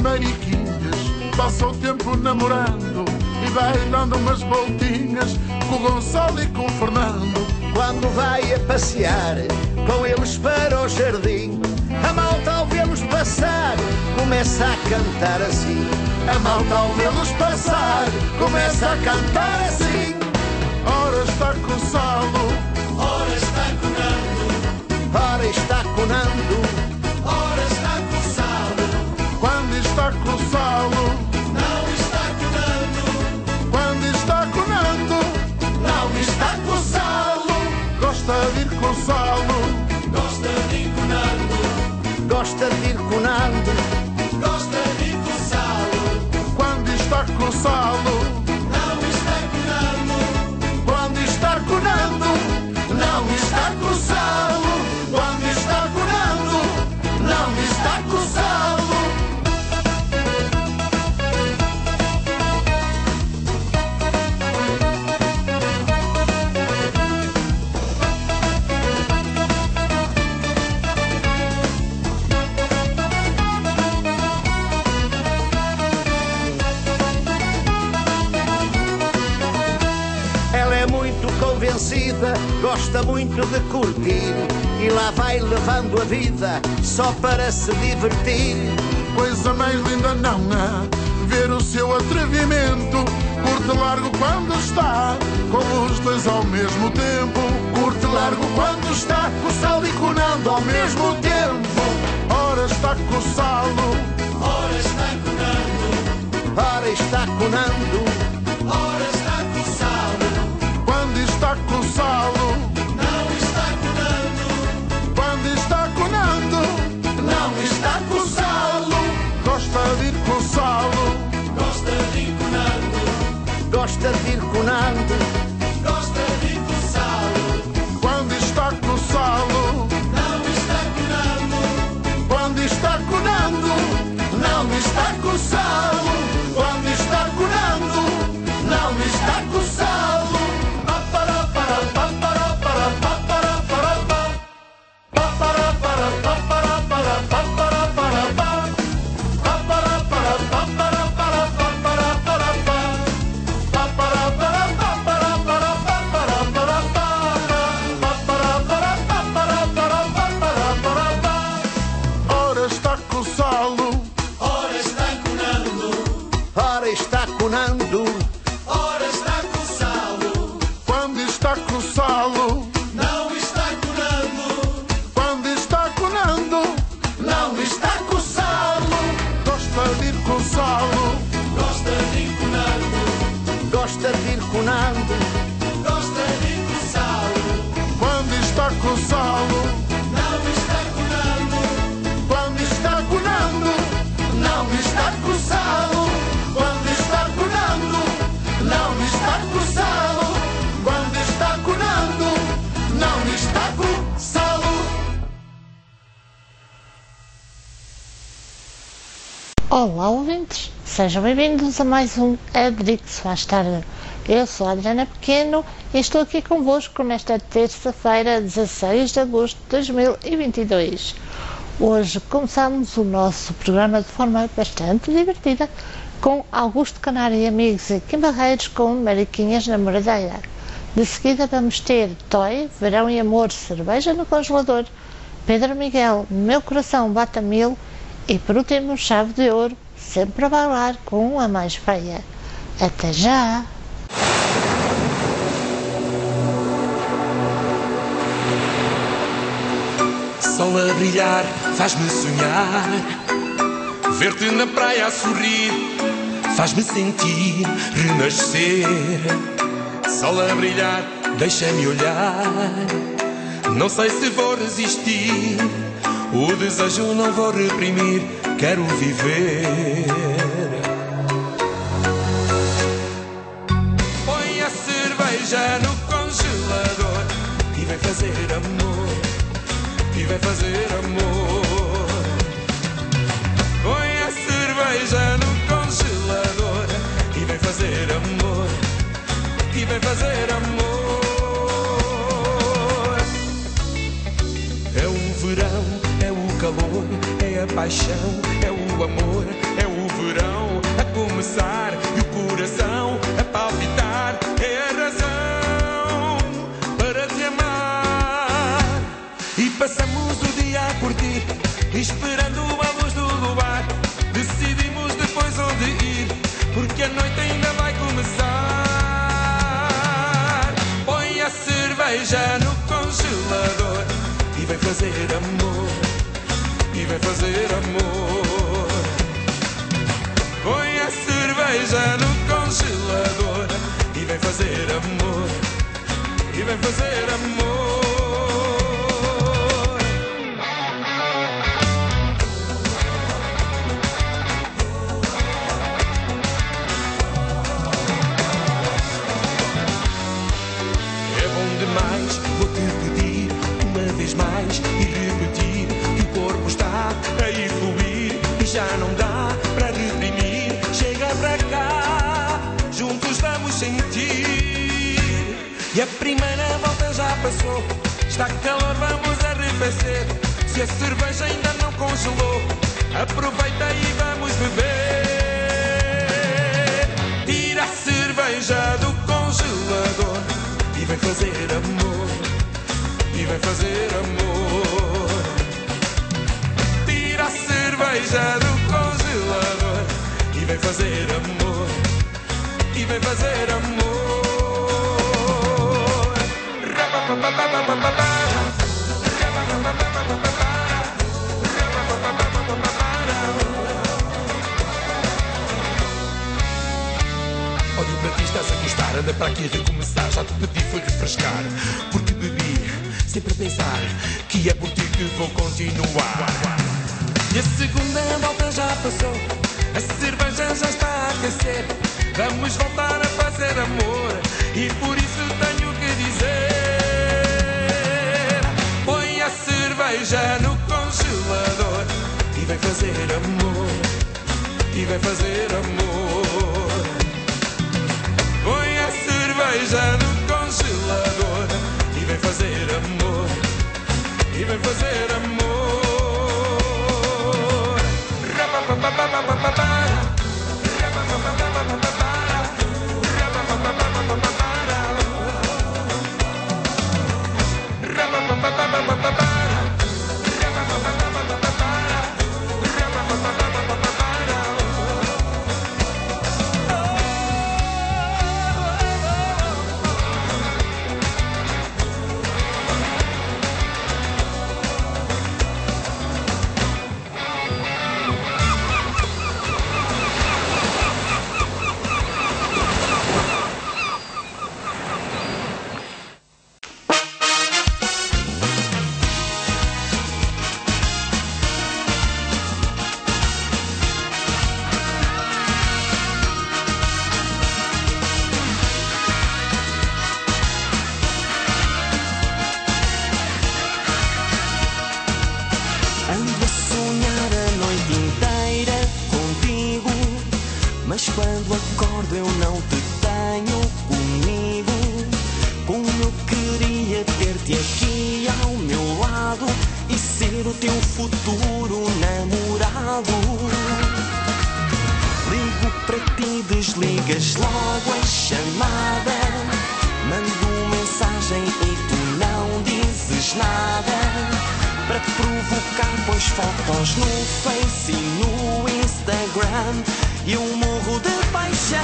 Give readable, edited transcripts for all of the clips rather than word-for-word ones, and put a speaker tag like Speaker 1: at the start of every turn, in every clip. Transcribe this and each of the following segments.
Speaker 1: Mariquinhas passa o tempo namorando e vai dando umas voltinhas com o Gonçalo e com o Fernando.
Speaker 2: Quando vai a passear com eles para o jardim, a malta ao vê-los passar começa a cantar assim.
Speaker 1: A malta ao vê-los passar começa a cantar assim. Ora está com salo,
Speaker 2: ora está conando, ora está conando, ora está com salo.
Speaker 1: Quando está com salo,
Speaker 2: não está conando.
Speaker 1: Quando está conando,
Speaker 2: não está com salo.
Speaker 1: Gosta de ir com salo,
Speaker 2: gosta de ir conando, gosta de ir conando, gosta de ir com salo.
Speaker 1: Quando está com salo,
Speaker 2: não está conando.
Speaker 1: quando está conando,
Speaker 2: Não está com salo.
Speaker 1: quando está conando,
Speaker 2: Não está com salo. Ela é muito convencida, gosta muito de curtir e lá vai levando a vida só para se divertir.
Speaker 1: coisa mais linda não há. Ver o seu atrevimento, curte largo quando está com os dois ao mesmo tempo. Curte largo quando está com o salo e conando ao mesmo tempo. Ora está com o salo,
Speaker 2: Ora está conando, ora está conando, ora está com salo.
Speaker 1: quando está com o salo,
Speaker 2: Não está conando,
Speaker 1: quando está conando,
Speaker 2: não está com salo.
Speaker 1: gosta de ir com o salo,
Speaker 2: Gosta de ir conando, gosta de ir conando, gosta de ir com salo.
Speaker 1: quando está com o salo,
Speaker 2: Não está conando,
Speaker 1: quando está conando,
Speaker 2: não está com salo.
Speaker 1: quando está conando,
Speaker 2: Não está com salo.
Speaker 1: ora está com o salo,
Speaker 2: Ora está conando, ora está conando, ora está com salo.
Speaker 1: quando está com o salo,
Speaker 2: Não está conando,
Speaker 1: quando está conando,
Speaker 2: não está com salo.
Speaker 1: gosta de ir com o salo,
Speaker 2: Gosta de ir conando, gosta de ir conando, gosta de ir com salo.
Speaker 1: quando está com o salo,
Speaker 2: Não está conando,
Speaker 1: quando está conando,
Speaker 2: não está com salo.
Speaker 1: quando está conando,
Speaker 2: Não está com salo.
Speaker 1: quando está conando,
Speaker 2: Não está com salo.
Speaker 3: Olá, ouvintes! Sejam bem-vindos a mais um Adrix Faz Tarde. Eu sou a Adriana Pequeno e estou aqui convosco nesta terça-feira, 16 de agosto de 2022. Hoje começamos o nosso programa de forma bastante divertida com Augusto Canário e amigos e Kim Barreiros com Mariquinhas na Moradeira. De seguida vamos ter Toy, Verão e Amor, Cerveja no Congelador, Pedro Miguel, Meu Coração Bate a Mil e por último Chave de Ouro, Sempre a Bailar com a Mais Feia. Até já!
Speaker 4: Sol a brilhar faz-me sonhar, ver-te na praia a sorrir faz-me sentir renascer. Sol a brilhar, deixa-me olhar, não sei se vou resistir, o desejo não vou reprimir, quero viver. Põe a cerveja no congelador e vem fazer amor, e vem fazer amor. Põe a cerveja no congelador e vem fazer amor, e vem fazer amor. É o verão, é o calor, é a paixão, é o amor, é o passamos o dia a curtir, esperando a luz do luar. Decidimos depois onde ir, porque a noite ainda vai começar. Põe a cerveja no congelador e vai fazer amor, e vai fazer amor. Põe a cerveja no congelador e vai fazer amor, e vai fazer amor. É bom demais, vou-te pedir uma vez mais e repetir que o corpo está a evoluir e já não dá para reprimir. Chega para cá, juntos vamos sentir. E a primeira volta já passou, está calor, vamos arrefecer. Se a cerveja ainda não congelou, aproveita e vamos beber. Tira a cerveja do congelador e vai fazer amor, e vai fazer amor. Tira a cerveja do congelador e vai fazer amor, e vai fazer amor. Ódio para ti, estás a gostar, anda para aqui a recomeçar. Já te pedi foi refrescar, porque bebi sempre a pensar que é por ti que vou continuar. E a segunda volta já passou, a cerveja já está a aquecer. Vamos voltar a fazer amor e por isso tenho que dizer: põe a cerveja no congelador e vai fazer amor, e vai fazer amor. Põe a cerveja no congelador e vai fazer amor, e vai fazer amor.
Speaker 5: Mas quando acordo eu não te tenho comigo. Como eu queria ter-te aqui ao meu lado e ser o teu futuro namorado. Ligo para ti, desligas logo a chamada. Mando mensagem e tu não dizes nada. Para te provocar, pões fotos no Face e no Instagram. Eu morro de paixão.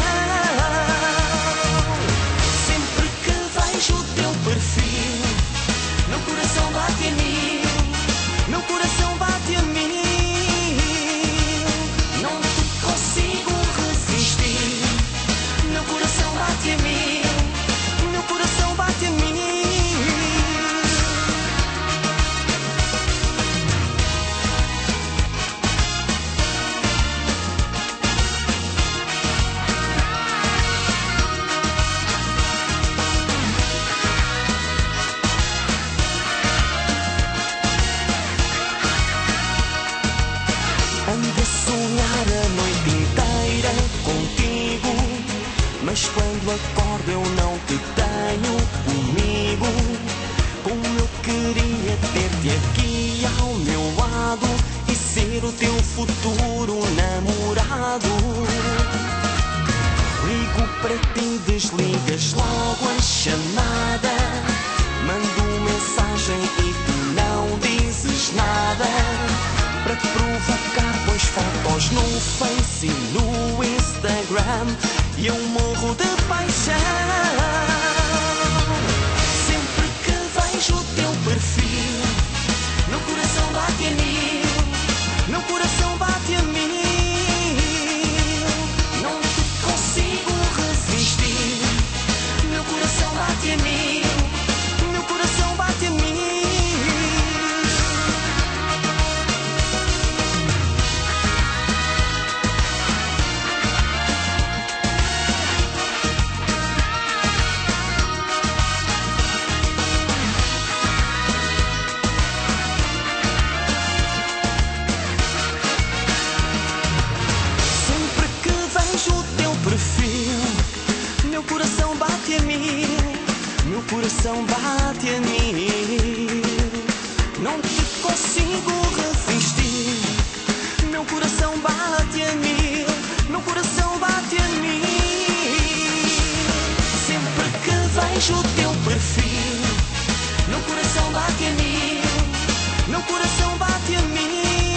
Speaker 5: Sempre que vejo o teu perfil, meu coração bate a mim, meu coração bate a mim. Não te consigo resistir. Meu coração bate a mim, meu coração bate a mim. Mas quando acordo eu não te tenho comigo. Como eu queria ter-te aqui ao meu lado e ser o teu futuro namorado. Ligo para ti, desligas logo a chamada. Mando mensagem e tu não dizes e eu morro de paixão. Sempre que vejo o teu perfil, meu coração bate a mil, meu coração bate a mil. Não te consigo resistir, meu coração bate a mil, meu coração bate a mil. Meu coração bate a mil, meu coração bate a mil. Não te consigo resistir, meu coração bate a mil, meu coração bate a mil. Sempre que vejo o teu perfil, meu coração bate a mil, meu coração bate a mil.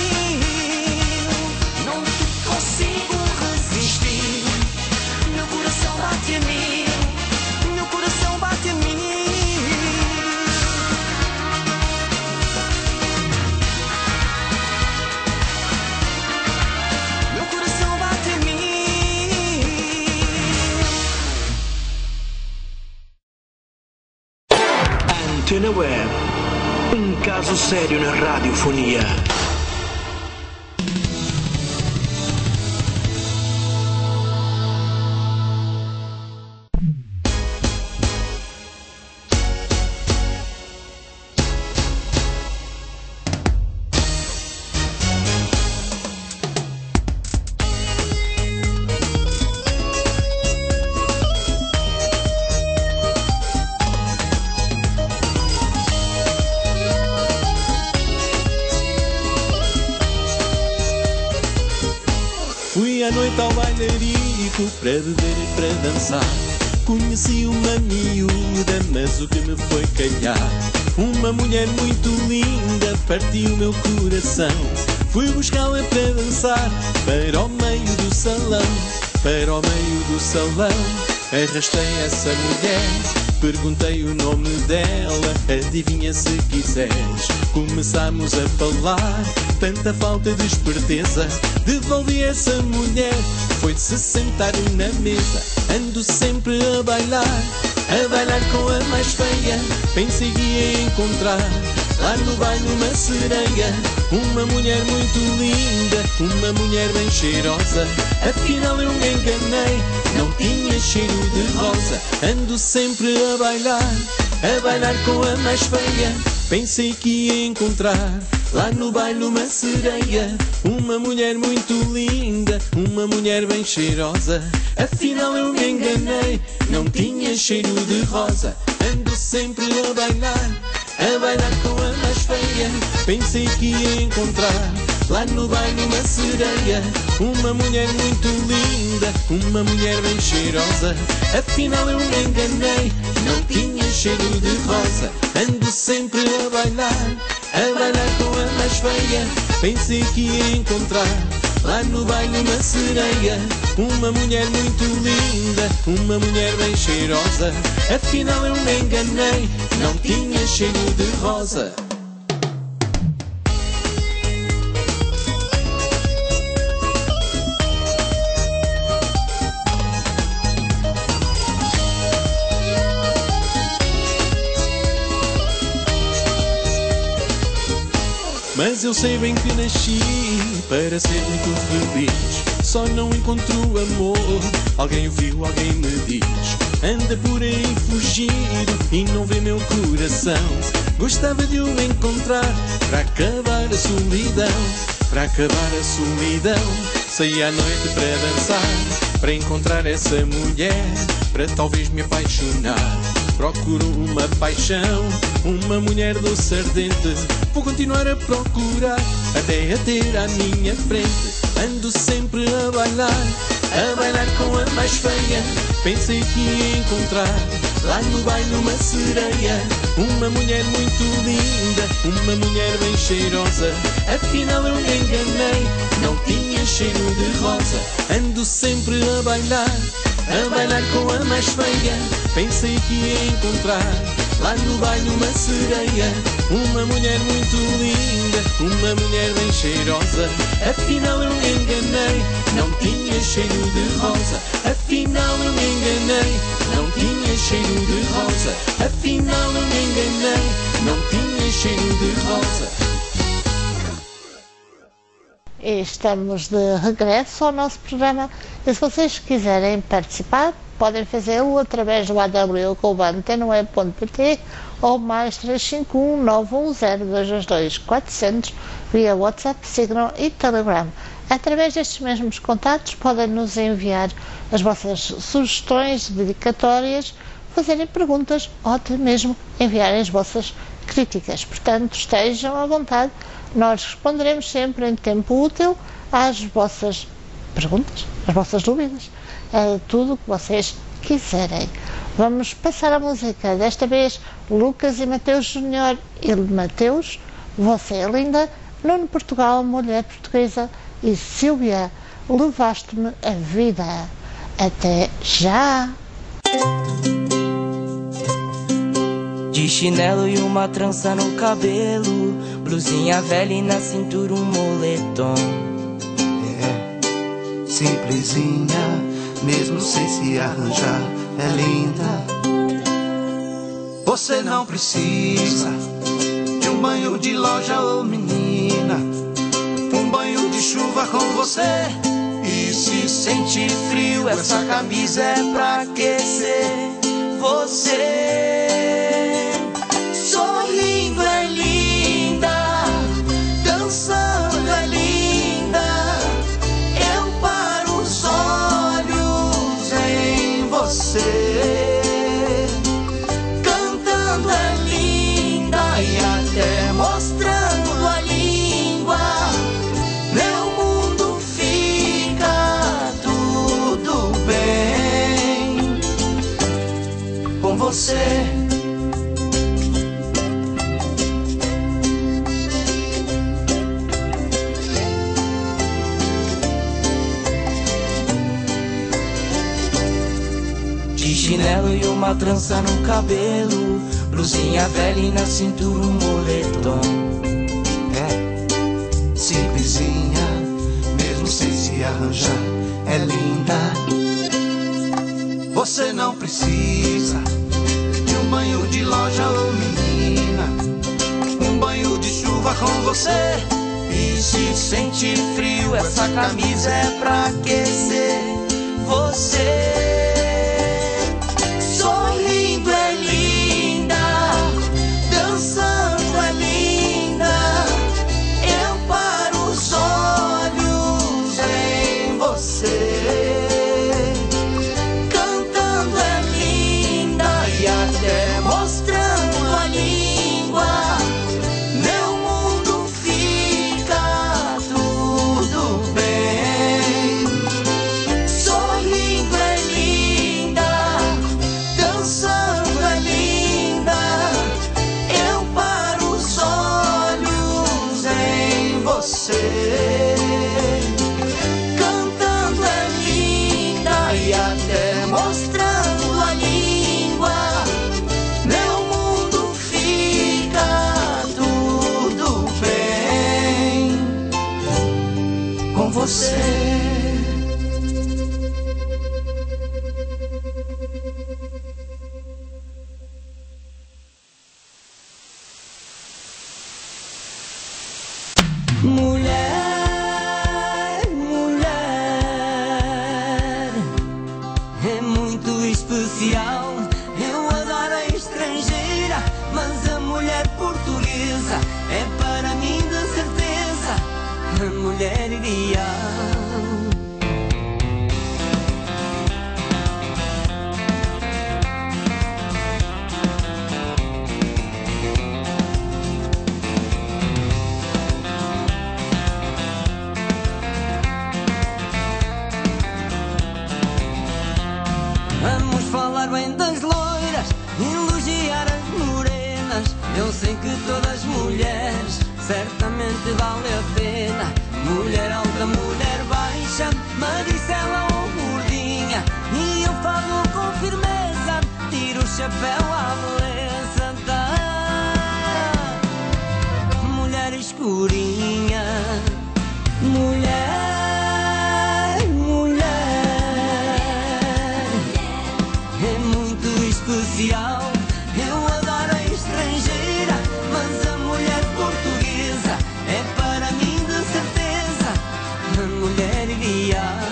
Speaker 5: Não te consigo resistir, meu coração bate a mil, meu coração bate a mil. Meu coração bate a mil.
Speaker 6: Antena Web, caso sério na radiofonia.
Speaker 7: Fui à noite ao bailarico para beber e para dançar. Conheci uma miúda, mas o que me foi calhar? Uma mulher muito linda partiu o meu coração. Fui buscá-la para dançar para o meio do salão. Para o meio do salão arrastei essa mulher. Perguntei o nome dela, adivinha se quiseres. Começámos a falar, tanta falta de esperteza. Devolvi essa mulher, foi-se sentar na mesa. Ando sempre a bailar com a mais feia. Pensei que ia encontrar lá no baile uma sereia. Uma mulher muito linda, uma mulher bem cheirosa. Afinal eu me enganei, não tinha cheiro de rosa. Ando sempre a bailar com a mais feia. Pensei que ia encontrar lá no baile uma sereia. Uma mulher muito linda, uma mulher bem cheirosa. Afinal eu me enganei, não tinha cheiro de rosa. Ando sempre a bailar com a mais feia. Pensei que ia encontrar lá no baile uma sereia. Uma mulher muito linda, uma mulher bem cheirosa. Afinal eu me enganei, não tinha cheiro de rosa. Ando sempre a bailar com a mais feia. Pensei que ia encontrar lá no baile uma sereia. Uma mulher muito linda, uma mulher bem cheirosa. Afinal eu me enganei, não tinha cheiro de rosa. Mas eu sei bem que nasci para ser muito feliz. Só não encontro amor, alguém o viu, alguém me diz. Anda por aí fugido e não vê meu coração. Gostava de o encontrar para acabar a solidão. Para acabar a solidão, saí à noite para dançar, para encontrar essa mulher, para talvez me apaixonar. Procuro uma paixão, uma mulher doce ardente. Vou continuar a procurar até a ter à minha frente. Ando sempre a bailar com a mais feia. Pensei que ia encontrar lá no baile uma sereia. Uma mulher muito linda, uma mulher bem cheirosa. Afinal eu me enganei, não tinha cheiro de rosa. Ando sempre a bailar a bailar com a mais feia. Pensei que ia encontrar lá no bairro uma sereia, uma mulher muito linda, uma mulher bem cheirosa. Afinal eu me enganei, não tinha cheiro de rosa. Afinal eu me enganei, não tinha cheiro de rosa. Afinal eu me enganei, não tinha cheiro de rosa.
Speaker 3: E estamos de regresso ao nosso programa. E se vocês quiserem participar, podem fazê-lo através do aw@antenoe.pt ou mais 351 910 222 400 via WhatsApp, Signal e Telegram. Através destes mesmos contatos podem nos enviar as vossas sugestões dedicatórias, fazerem perguntas ou até mesmo enviarem as vossas críticas. Portanto, estejam à vontade, nós responderemos sempre em tempo útil às vossas perguntas, às vossas dúvidas, a tudo o que vocês quiserem. Vamos passar a música, desta vez Lucas e Mateus Júnior e Mateus, Você é Linda, Nuno Portugal, Mulher Portuguesa e Sílvia, Levaste-me a Vida. Até já!
Speaker 8: De chinelo e uma trança no cabelo, blusinha velha e na cintura um moletom.
Speaker 9: Simplesinha, mesmo sem se arranjar, é linda. Você não precisa de um banho de loja, ô menina, um banho de chuva com você.
Speaker 8: E se sente frio, essa camisa é pra aquecer você.
Speaker 5: Sorrindo é linda, dançando é linda, eu paro os olhos em você. Cantando é linda e até mostrando a língua, meu mundo fica tudo bem com você.
Speaker 8: Chinelo e uma trança no cabelo, blusinha velha e na cintura um moletom.
Speaker 9: Simplesinha, mesmo sem se arranjar, é linda. Você não precisa de um banho de loja, ô menina, um banho de chuva com você.
Speaker 8: E se sente frio, essa camisa é pra aquecer você.
Speaker 5: Sorrindo é linda, dançando é linda, eu paro os olhos em você. Cantando é linda e até mostrando a língua, meu mundo fica tudo bem. Sorrindo é linda, dançando é linda, eu paro os olhos em você. Cantando é linda e até mostrando a língua, meu mundo fica tudo bem com você.
Speaker 8: Mulher, mulher, é muito especial. Eu adoro a estrangeira, mas a mulher portuguesa é para mim de certeza a mulher ideal. Vamos falar bem das loiras, elogiar as morenas. Eu sei que todas as mulheres certamente vale a pena. Mulher alta, mulher baixa, magricela ou gordinha, e eu firmeza, tiro o chapéu à beleza da mulher escurinha. Mulher, mulher, é muito especial. Eu adoro a estrangeira, mas a mulher portuguesa é para mim de certeza a mulher ideal.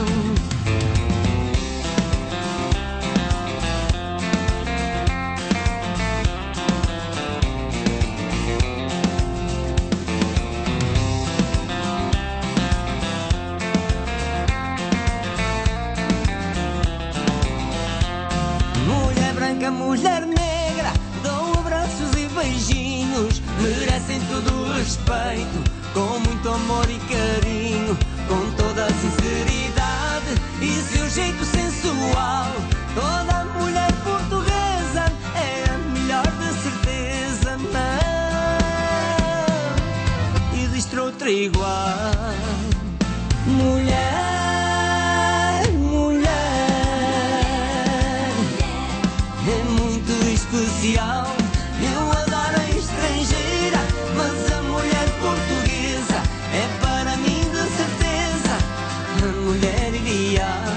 Speaker 8: Mulher negra, dou abraços e beijinhos, merecem todo o respeito, com muito amor e carinho, com toda a sinceridade e seu jeito sensual. Toda mulher portuguesa é a melhor de certeza, não existe outra igual. Mulher, especial. Eu adoro a estrangeira, mas a mulher portuguesa é para mim de certeza a mulher ideal.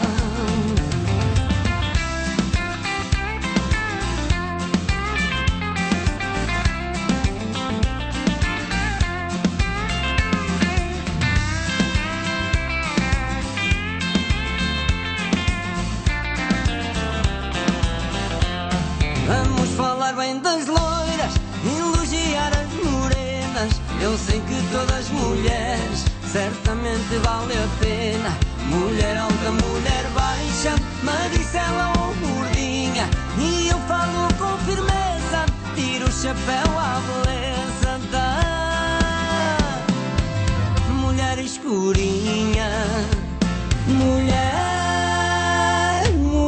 Speaker 8: Vamos falar bem das loiras, elogiar as morenas. Eu sei que todas mulheres certamente vale a pena. Mulher alta, mulher baixa, magricela ou gordinha, e eu falo com firmeza, tiro o chapéu à beleza da mulher escurinha. Mulher,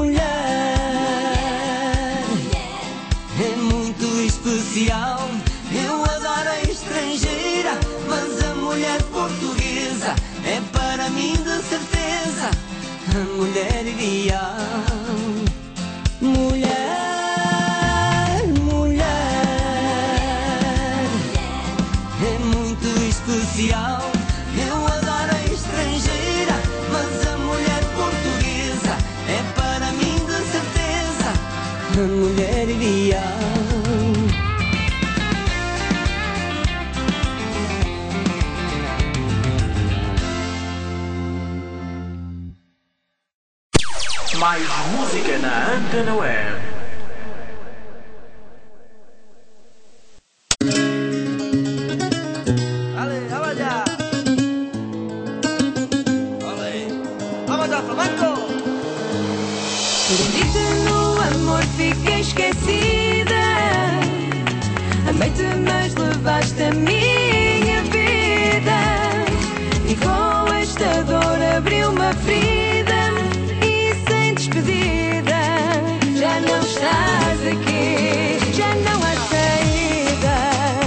Speaker 8: mulher, é muito especial. Eu adoro a estrangeira, mas a mulher portuguesa é para mim de certeza a mulher ideal. Mulher, mulher, é muito especial. Eu adoro a estrangeira, mas a mulher portuguesa é para mim de certeza a mulher ideal.
Speaker 6: Mais música na Antena Web.
Speaker 8: Ale, vamos allá. Ole, vamos a flamenco.
Speaker 10: Perdida no amor, fiquei esquecida. Amei-te, mas levaste a minha vida. E com esta dor abriu uma ferida. Despedida, já não estás aqui, já não há saída.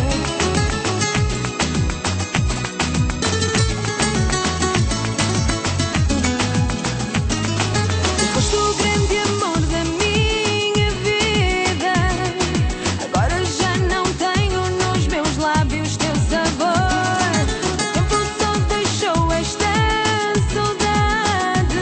Speaker 10: Foste o grande amor da minha vida. Agora já não tenho nos meus lábios teu sabor. O tempo só deixou esta saudade.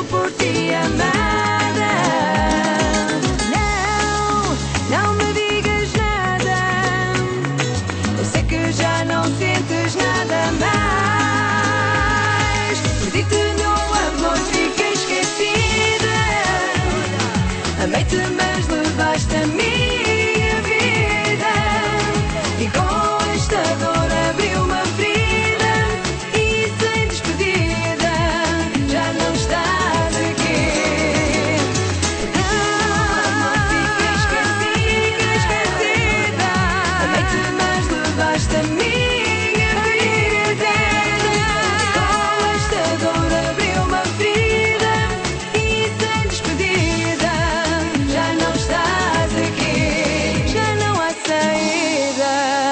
Speaker 10: por ti, amada. Não me digas nada. Eu sei que já não sentes nada mais. Perdi-te, meu amor, fiquei esquecida. Amei-te, mas levaste a minha vida. E com esta dor abri uma ferida. E sem despedida já não estás aqui. Fiquei esquecida. Amei-te, mas levaste a minha vida. E com esta dor abri uma ferida. E sem despedida já não estás aqui. Já não há saída.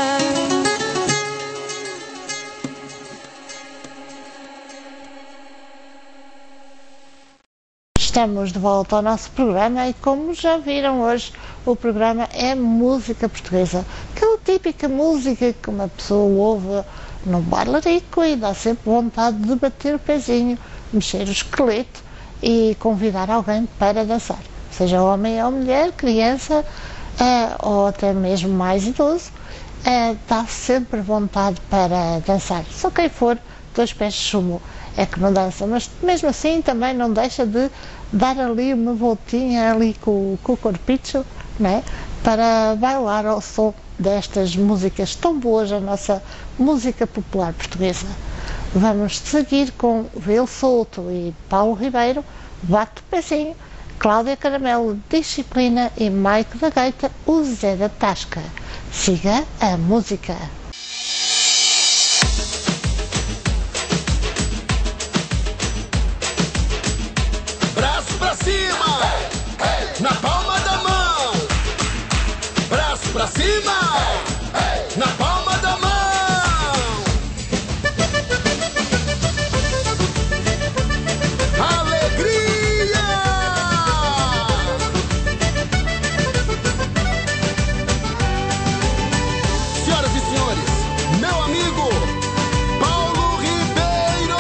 Speaker 3: Estamos de volta ao nosso programa e, como já viram hoje, o programa é música portuguesa. Aquela típica música que uma pessoa ouve num bailarico e dá sempre vontade de bater o pezinho, mexer o esqueleto e convidar alguém para dançar. Seja homem ou mulher, criança ou até mesmo mais idoso, dá sempre vontade para dançar. Só quem for 2 pés de chumbo é que não dança, mas mesmo assim também não deixa de dar ali uma voltinha ali com o corpicho, né, para bailar ao som destas músicas tão boas, a nossa música popular portuguesa. Vamos seguir com Vil Souto e Paulo Ribeiro, Bate o Pezinho, Cláudia Caramelo, Disciplina e Mike da Gaita, o Zé da Tasca. Siga a música.
Speaker 1: Braço pra cima, na palma da mão. Braço pra cima, na palma da mão. Alegria! Senhoras e senhores, meu amigo Paulo Ribeiro.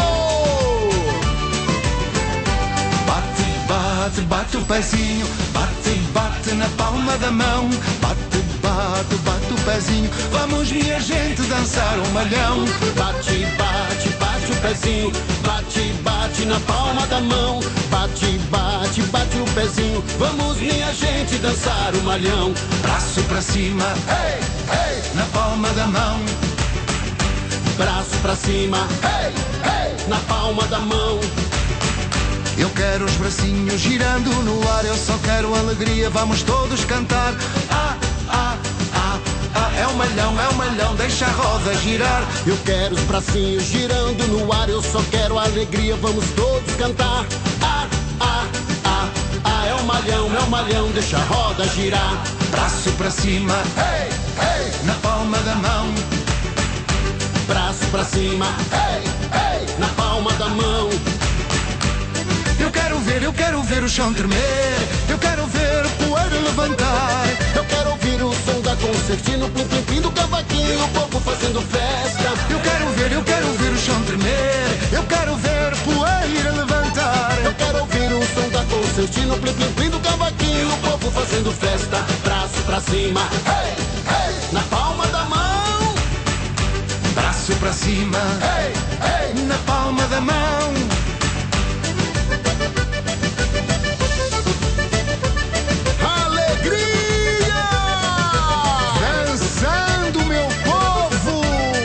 Speaker 9: Bate, bate, bate o pezinho, bate, bate na palma da mão. Bate, bate, bate o pezinho, vamos minha gente dançar um malhão.
Speaker 1: Bate, bate, bate o pezinho, bate, bate na palma da mão. Bate, bate, bate o pezinho, vamos minha gente dançar o malhão.
Speaker 9: Braço pra cima,
Speaker 1: Hey, hey,
Speaker 9: na palma da mão.
Speaker 1: braço pra cima, hey, hey, na palma da mão.
Speaker 9: Eu quero os bracinhos girando no ar, eu só quero alegria, vamos todos cantar. Ah, ah, ah, ah, é um malhão, deixa a roda girar.
Speaker 1: Eu quero os bracinhos girando no ar, eu só quero alegria, vamos todos cantar. Ah, ah, ah, ah, é um malhão, deixa a roda girar.
Speaker 9: Braço pra cima,
Speaker 1: Hey, hey,
Speaker 9: na palma da mão.
Speaker 1: braço pra cima, hey, hey, na palma da mão.
Speaker 9: Eu quero ver o chão tremer. Eu quero ver o poeira levantar.
Speaker 1: Eu quero ouvir o som da concertina, plim plim plim do cavaquinho, o povo fazendo festa.
Speaker 9: Eu quero ver o chão tremer. Eu quero ver o poeira levantar.
Speaker 1: Eu quero ouvir o som da concertina, plim plim plim do cavaquinho, o povo fazendo festa. Braço pra cima, hey, hey, na palma da mão.
Speaker 9: Braço pra cima,
Speaker 1: Hey, hey,
Speaker 9: na palma da mão.
Speaker 1: alegria!
Speaker 9: Dançando, meu povo.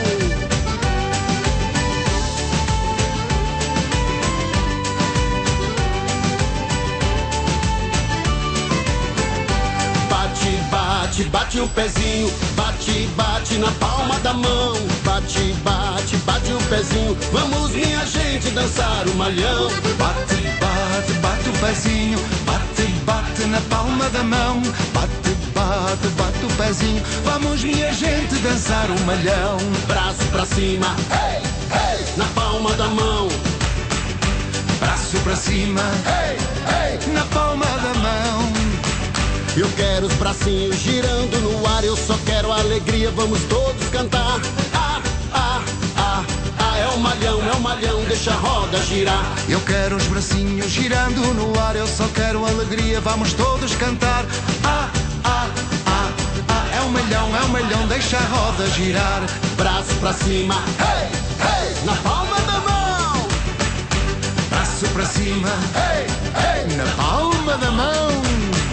Speaker 1: Bate, bate, bate o pezinho, bate, bate na palma da mão. Bate, bate, bate o pezinho, vamos minha gente dançar o malhão.
Speaker 9: Bate, bate, bate o pezinho. Bate, bate na palma da mão. Bate, bate, bate o pezinho, vamos minha gente dançar um malhão.
Speaker 1: Braço pra cima, hey, hey, na palma da mão.
Speaker 9: Braço pra cima,
Speaker 1: Hey, hey,
Speaker 9: na palma da mão.
Speaker 1: eu quero os bracinhos girando no ar, eu só quero alegria, vamos todos cantar. Ah, ah, ah, ah,
Speaker 2: É o malhão, deixa a roda girar.
Speaker 9: Eu quero os bracinhos girando no ar, eu só quero alegria, vamos todos cantar. Ah, ah, ah, ah, é o malhão, deixa a roda girar.
Speaker 2: Braço pra cima, hey, hey, na palma da mão.
Speaker 9: Braço pra cima, hey, hey, na palma da mão.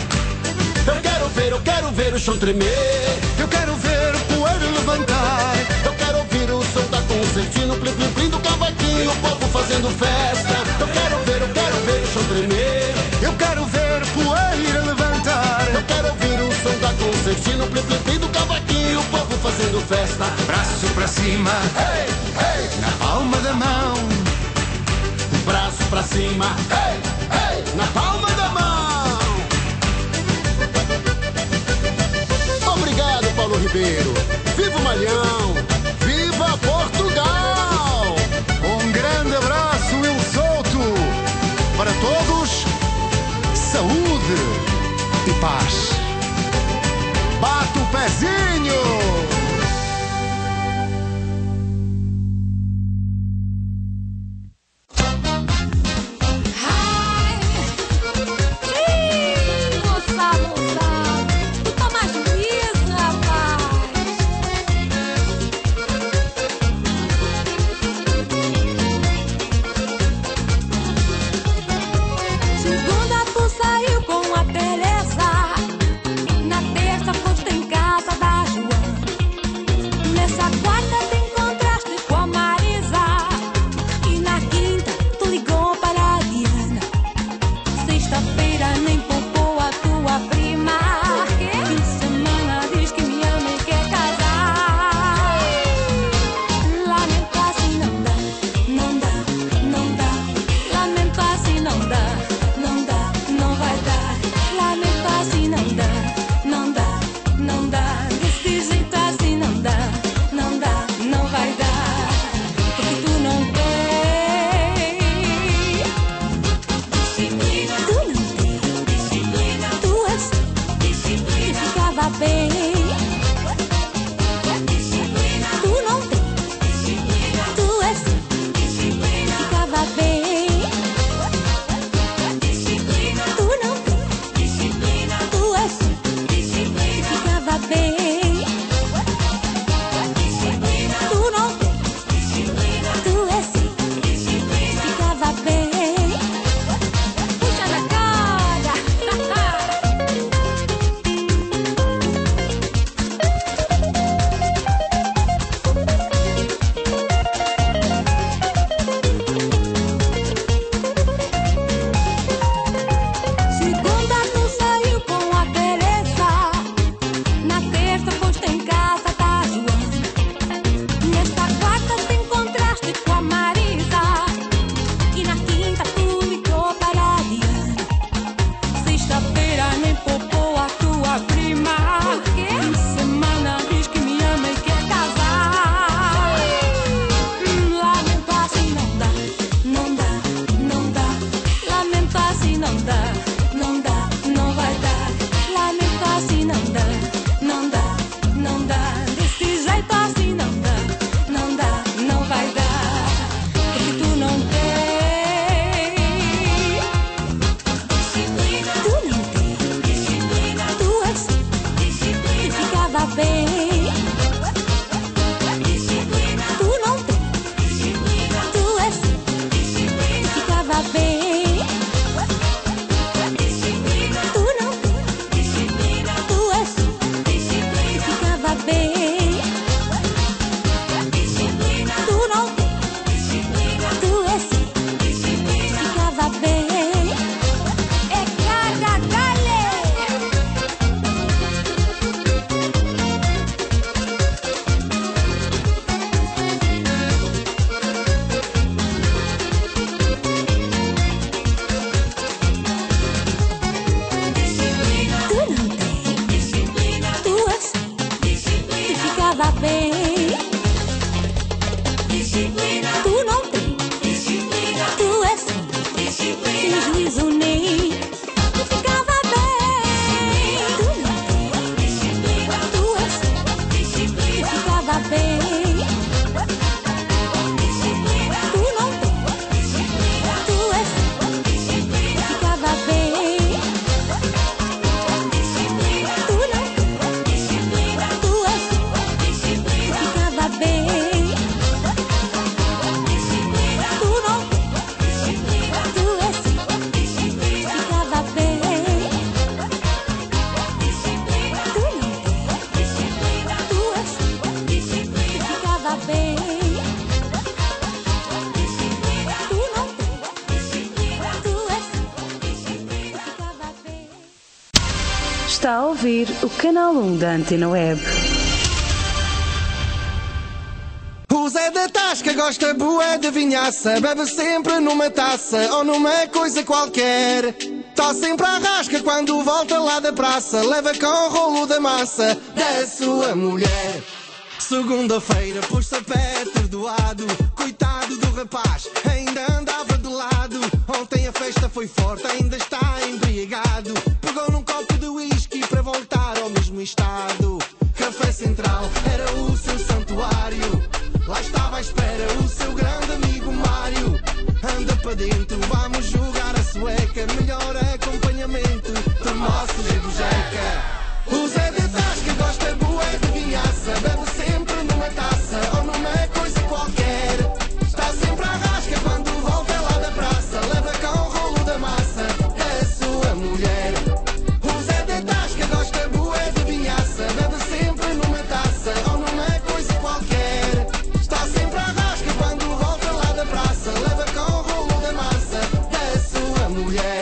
Speaker 2: Eu quero ver o chão tremer.
Speaker 9: Eu quero ver o poeiro levantar.
Speaker 2: Eu quero ouvir o som da concertina, plim plim plim do cavaquinho, o povo fazendo festa. Eu quero ver o chão tremer.
Speaker 9: Eu quero ver o poeiro levantar.
Speaker 2: Eu quero ouvir o som da concertina, plim plim plim do cavaquinho, o povo fazendo festa.
Speaker 9: Braço pra cima,
Speaker 2: hey, hey,
Speaker 9: na palma da mão.
Speaker 2: Braço pra cima, hey, hey, na palma da mão. Obrigado, Paulo Ribeiro. Viva o Malhão! Viva Portugal!
Speaker 9: Um grande abraço, Will Souto. Para todos, saúde e paz. Bata o pezinho!
Speaker 10: Está a ouvir o canal 1 da Antena Web.
Speaker 11: O Zé da Tasca gosta bué de vinhaça, bebe sempre numa taça ou numa coisa qualquer. Tá sempre à rasca quando volta lá da praça, leva com o rolo da massa da sua mulher. Segunda-feira pôs-se a pé atordoado, coitado do rapaz, ainda andava de lado. Ontem a festa foi forte, ainda está embriagado. Pegou num copo de whisky para voltar ao mesmo estado. Café Central era o seu santuário, lá estava à espera o seu grande amigo Mário. Anda para dentro, vamos jogar a sueca, melhor acompanhamento de moços e bujeca. O Zé da Tasca gosta bué de vinhaça, bebe sempre numa taça ou numa coisa qualquer. Está sempre à rasca quando volta lá da praça, leva com o rolo da massa a sua mulher. O Zé da Tasca gosta bué de vinhaça, bebe sempre numa taça ou numa coisa qualquer. Está sempre à rasca quando volta lá da praça, leva com o rolo da massa a sua mulher.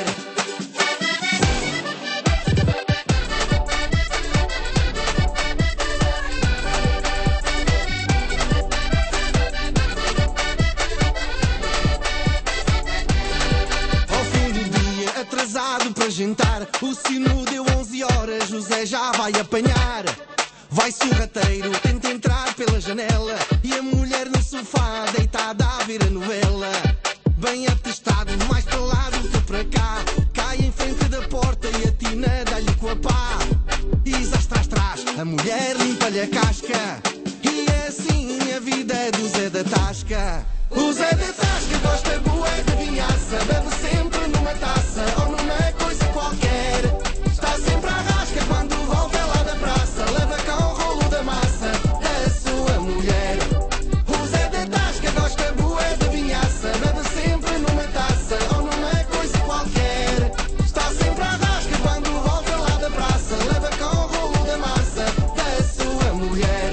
Speaker 11: Para jantar, o sino deu 11 horas, José já vai apanhar. Vai-se o rateiro, tenta entrar pela janela e a mulher no sofá deitada a ver a novela. Bem atestado, mais para lá do que para cá, cai em frente da porta e a tina dá-lhe com a pá. E tras, a mulher limpa-lhe a casca. E é assim a vida do Zé da Tasca. O Zé da Tasca gosta bué de vinhaça, bebe sempre numa taça ou numa coisa qualquer. Está sempre à rasca quando volta lá da praça, leva com o rolo da massa a sua mulher. O Zé da Tasca gosta bué de vinhaça, bebe sempre numa taça ou numa coisa qualquer. Está sempre à rasca quando volta lá da praça, leva com o rolo da massa a sua mulher.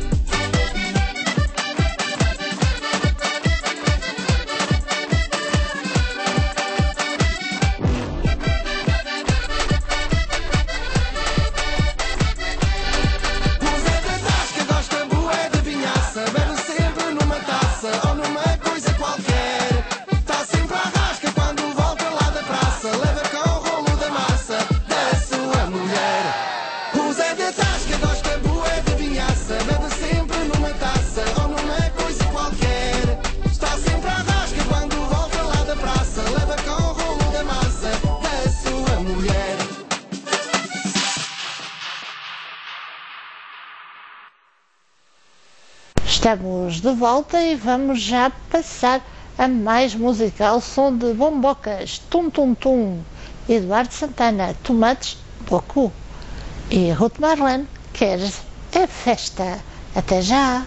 Speaker 3: Estamos de volta e vamos já passar a mais música ao som de Bombocas, Tum Tum Tum, Eduardo Santana, Tomates, Bocu e Ruth Marlene, Queres é Festa. Até já!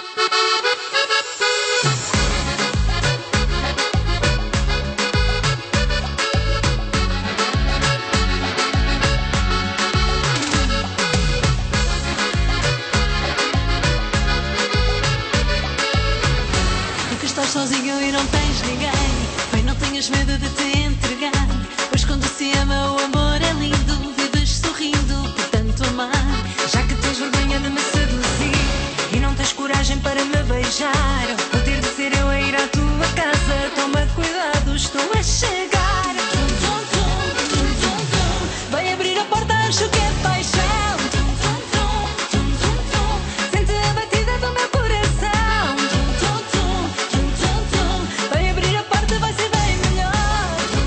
Speaker 12: Sozinho e não tens ninguém, bem, não tenhas medo de te entregar, pois quando se ama o amor é lindo, vives sorrindo por tanto amar. Já que tens vergonha de me seduzir e não tens coragem para me beijar, vou ter de ser eu a ir à tua casa, toma cuidado, estou a chegar. Tum, tum, tum, tum, tum, tum. Vai abrir a porta, acho que é paixão. Tum, tum, tum, tum, tum, tum. Sente a batida do meu coração. Tum, tum, tum, tum, tum, tum. Vai abrir a porta, vai ser bem melhor.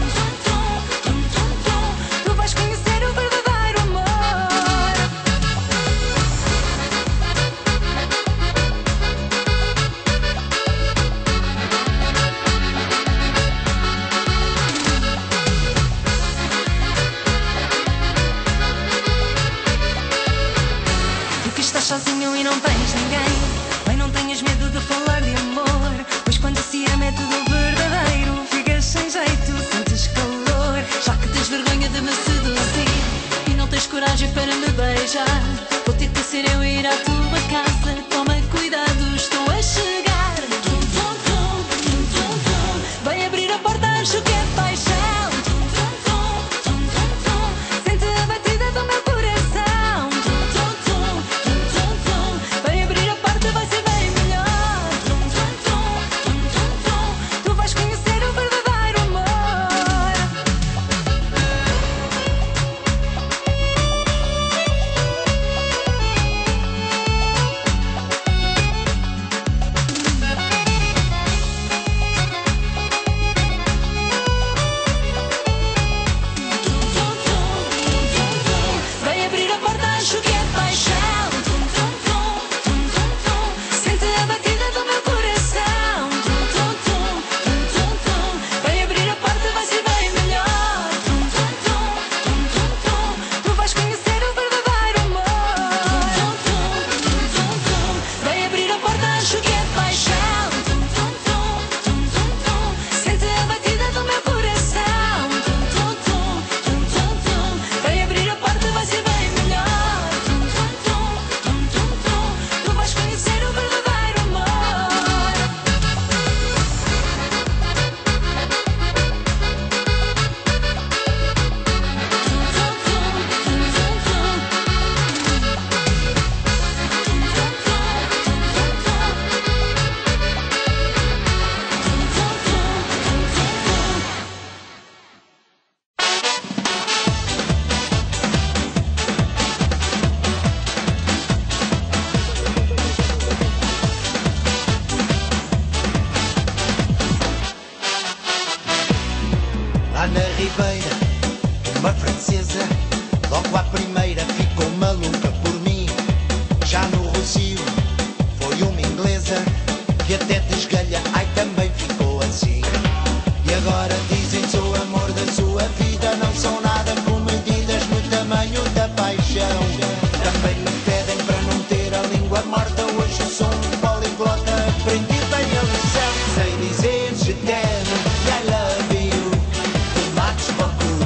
Speaker 9: uma francesa, logo à primeira ficou maluca por mim. Já no Rocio foi uma inglesa, que até te esgalha, ai também ficou assim. E agora dizem sou amor da sua vida, não são nada com medidas no tamanho da paixão. Também me pedem para não ter a língua morta, hoje eu sou um poliglota, aprendi bem a lição. Sei dizer je t'aime e I love you, tu mates beaucoup,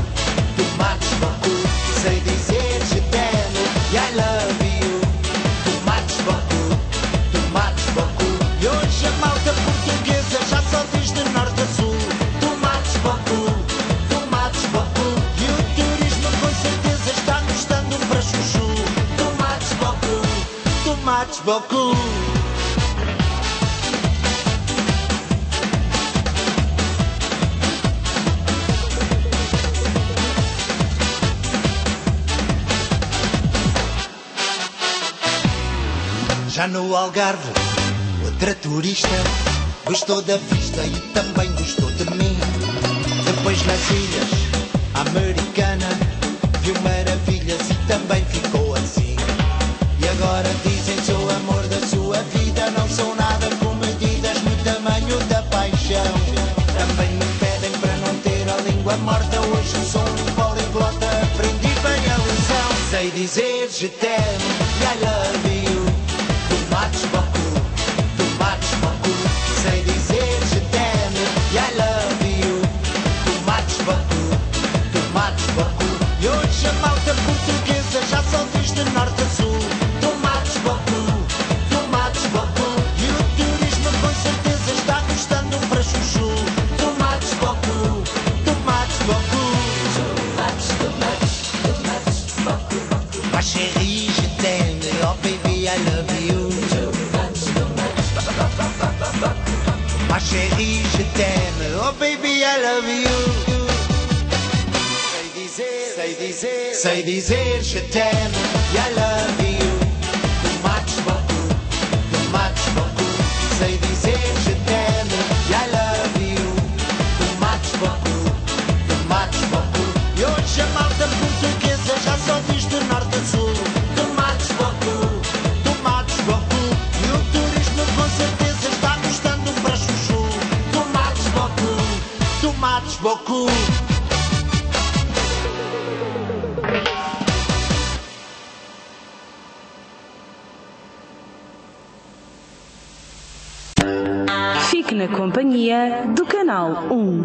Speaker 9: sei dizer je t'aime e I love you, tu mates beaucoup, e hoje a malta portuguesa já só diz de norte a sul, tu mates beaucoup, e o turismo com certeza está gostando para chuchu, tu mates beaucoup. Já no Algarve, outra turista gostou da vista e também gostou de mim. Depois nas ilhas, a americana viu maravilhas e também ficou assim. E agora dizem sou amor da sua vida, não sou nada com medidas no tamanho da paixão. Também me pedem para não ter a língua morta, hoje eu sou um poliglota, aprendi bem a lição. Sei dizer je t'aime e I love you, tu mates beaucoup, sei dizer je t'aime e I love you, tu mates beaucoup, e hoje a malta portuguesa já só diz de norte a sul, tu mates beaucoup, e o turismo com certeza está gostando para chuchu, tu mates beaucoup, ma chérie je t'aime, oh baby I love you, ma chérie je t'aime, oh baby I love you. Sei dizer je t'aime e I love you, tu mates beaucoup, sei dizer je t'aime e I love you, tu mates beaucoup, e hoje a malta portuguesa já só diz de norte a sul, tu mates beaucoup, e o turismo com certeza está gostando para chuchu, tu mates beaucoup.
Speaker 13: Fique na companhia do Canal 1.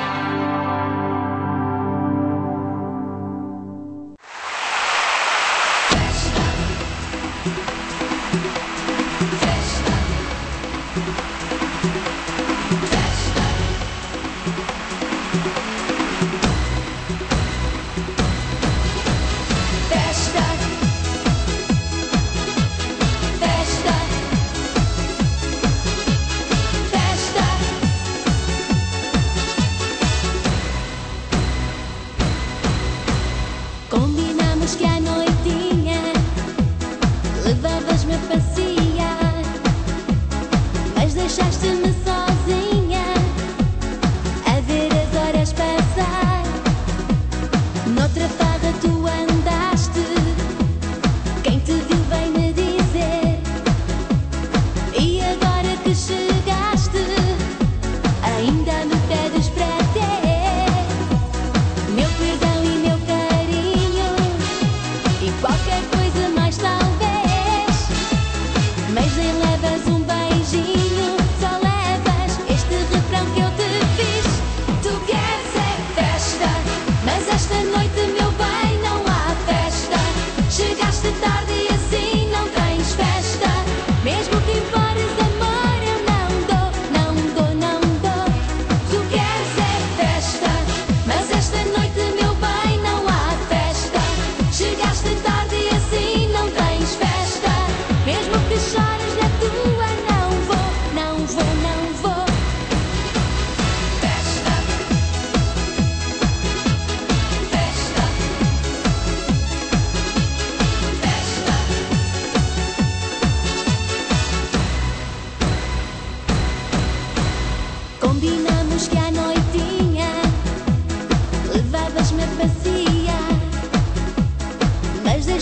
Speaker 12: Combinamos que à noitinha levavas-me a passear, mas deixaste-me sozinha a ver as horas passar. Noutra farra tu andaste, quem te viu vem me dizer, e agora que chegaste ainda me pedes para ter meu perdão e meu carinho e qualquer coisa mais talvez, mas nem levas um beijinho, só levas este refrão que eu te fiz. Tu queres é festa, mas esta noite meu bem não há festa. Chegaste tarde e assim não tens festa, mesmo que implores amor eu não dou. Tu queres é festa, mas esta noite meu bem não há festa. Chegaste tarde e assim não tens festa, mesmo que chores na tua não vou. Festa, combinamos que à noitinha levavas-me a passear,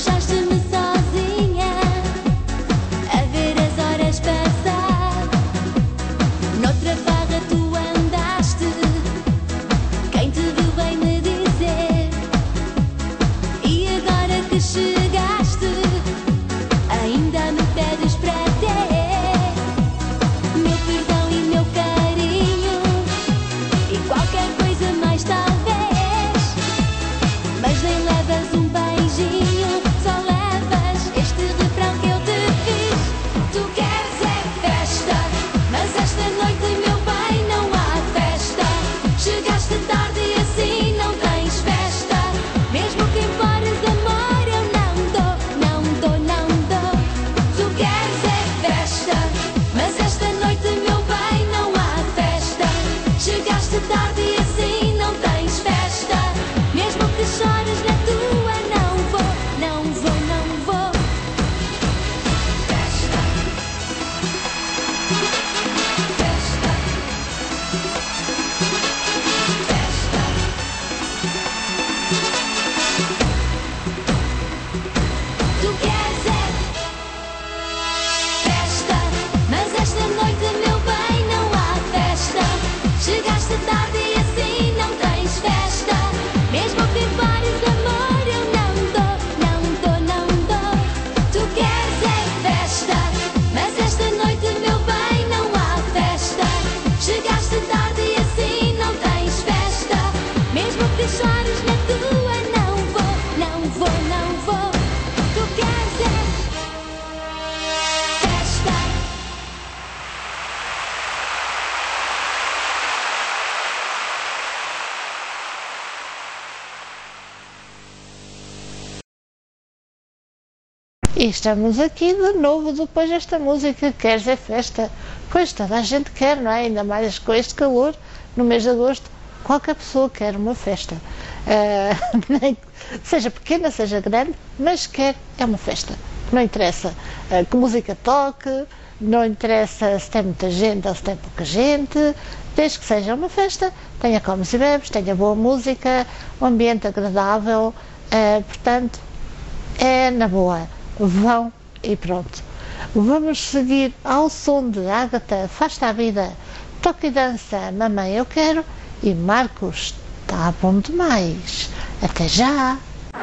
Speaker 14: deixaste-me sozinha a ver as horas passar. Noutra farra tu andaste, quem te viu bem me dizer. E agora que chegaste, ainda me pedes para ter meu perdão e meu carinho e qualquer coisa mais talvez. Mas nem levas um beijinho, só levas este refrão que eu te fiz. Tu queres é festa, mas esta noite, meu bem, não há festa. Chegaste tarde e assim não tens festa. Mesmo que implores amor, eu não dou, não dou, não dou. Tu queres é festa, mas esta noite, meu bem, não há festa. Chegaste tarde e assim não tens festa. Mesmo que chores na tua, não vou, não vou, não vou. Festa, festa, festa. Tu queres é festa, mas esta noite, meu bem, não há festa. Chegaste tarde e assim não tens festa. Mesmo que implores amor, eu não dou, não dou, não dou. Tu queres é festa, mas esta noite, meu bem, não há festa. Chegaste tarde e assim não tens festa. Mesmo que chores na tua, não vou, não vou, não vou. Tu queres é festa.
Speaker 3: E estamos aqui de novo depois desta música. Queres é festa? Pois toda a gente quer, não é? Ainda mais com este calor, no mês de agosto, qualquer pessoa quer uma festa. Seja pequena, seja grande, mas quer é uma festa. Não interessa que música toque, não interessa se tem muita gente ou se tem pouca gente, desde que seja uma festa, tenha comes e bebes, tenha boa música, um ambiente agradável, portanto, é na boa. Vão e pronto. Vamos seguir ao som de Ágata, Faz-te à Vida, Toque e Dança, Mamãe Eu Quero e Marcos, Tá Bom Demais. Até já!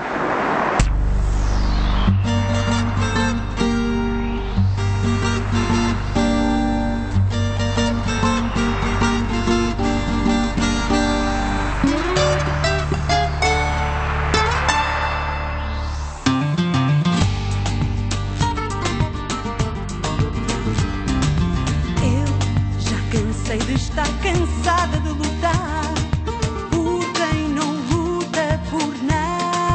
Speaker 10: Cansei de estar cansada de lutar por quem não luta por nada.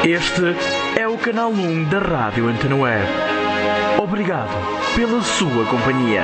Speaker 6: Este é o canal 1 da Rádio Antena Web. Obrigado pela sua companhia.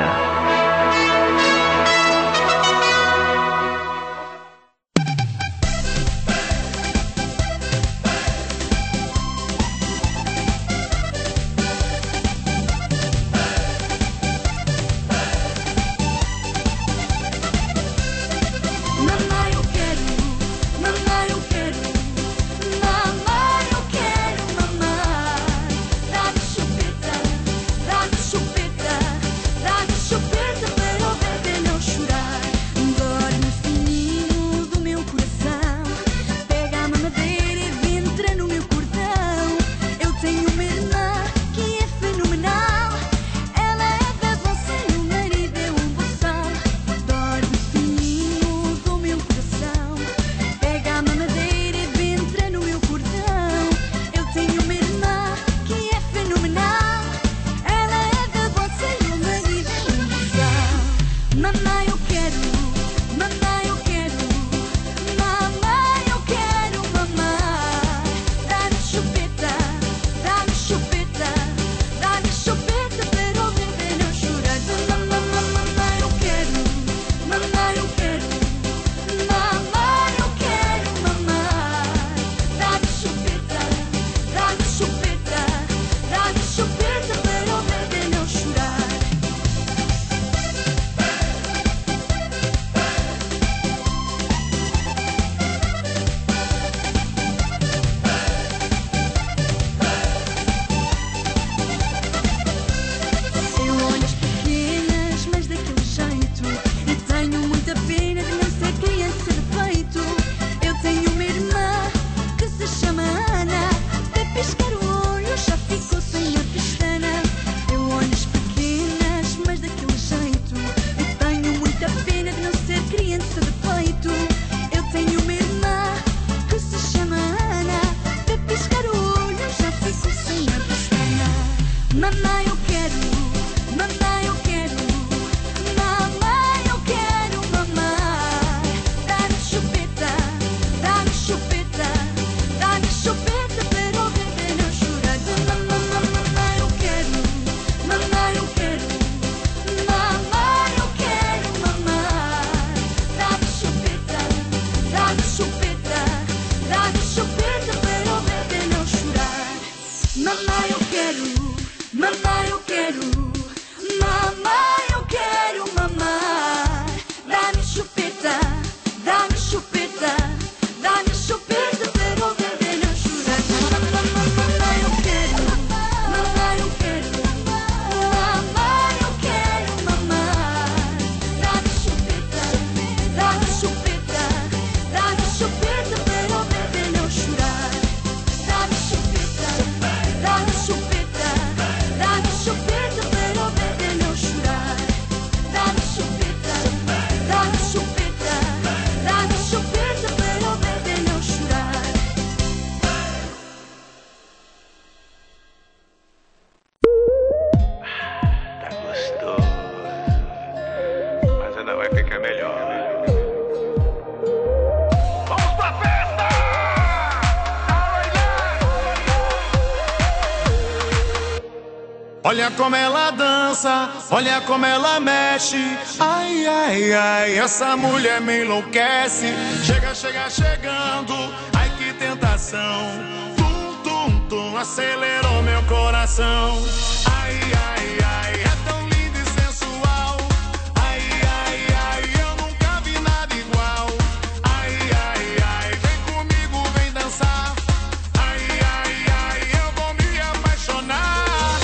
Speaker 1: Olha como ela dança, olha como ela mexe. Ai, ai, ai, essa mulher me enlouquece. Chega, chega, chegando, ai que tentação. Tum, tum, tum, acelerou meu coração. Ai, ai, ai, é tão lindo e sensual. Ai, ai, ai, eu nunca vi nada igual. Ai, ai, ai, vem comigo, vem dançar. Ai, ai, ai, eu vou me apaixonar.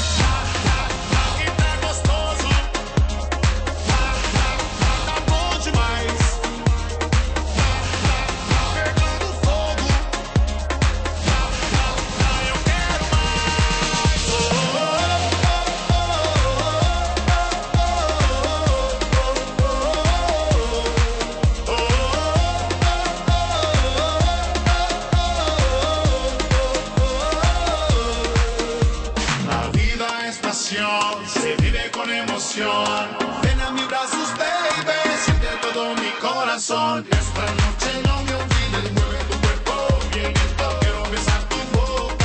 Speaker 1: Se vive con emoción. Ven a mis brazos, baby, siente todo mi corazón. Esta noche no me olvides, mueve tu cuerpo bien lento. Quiero besar tu boca.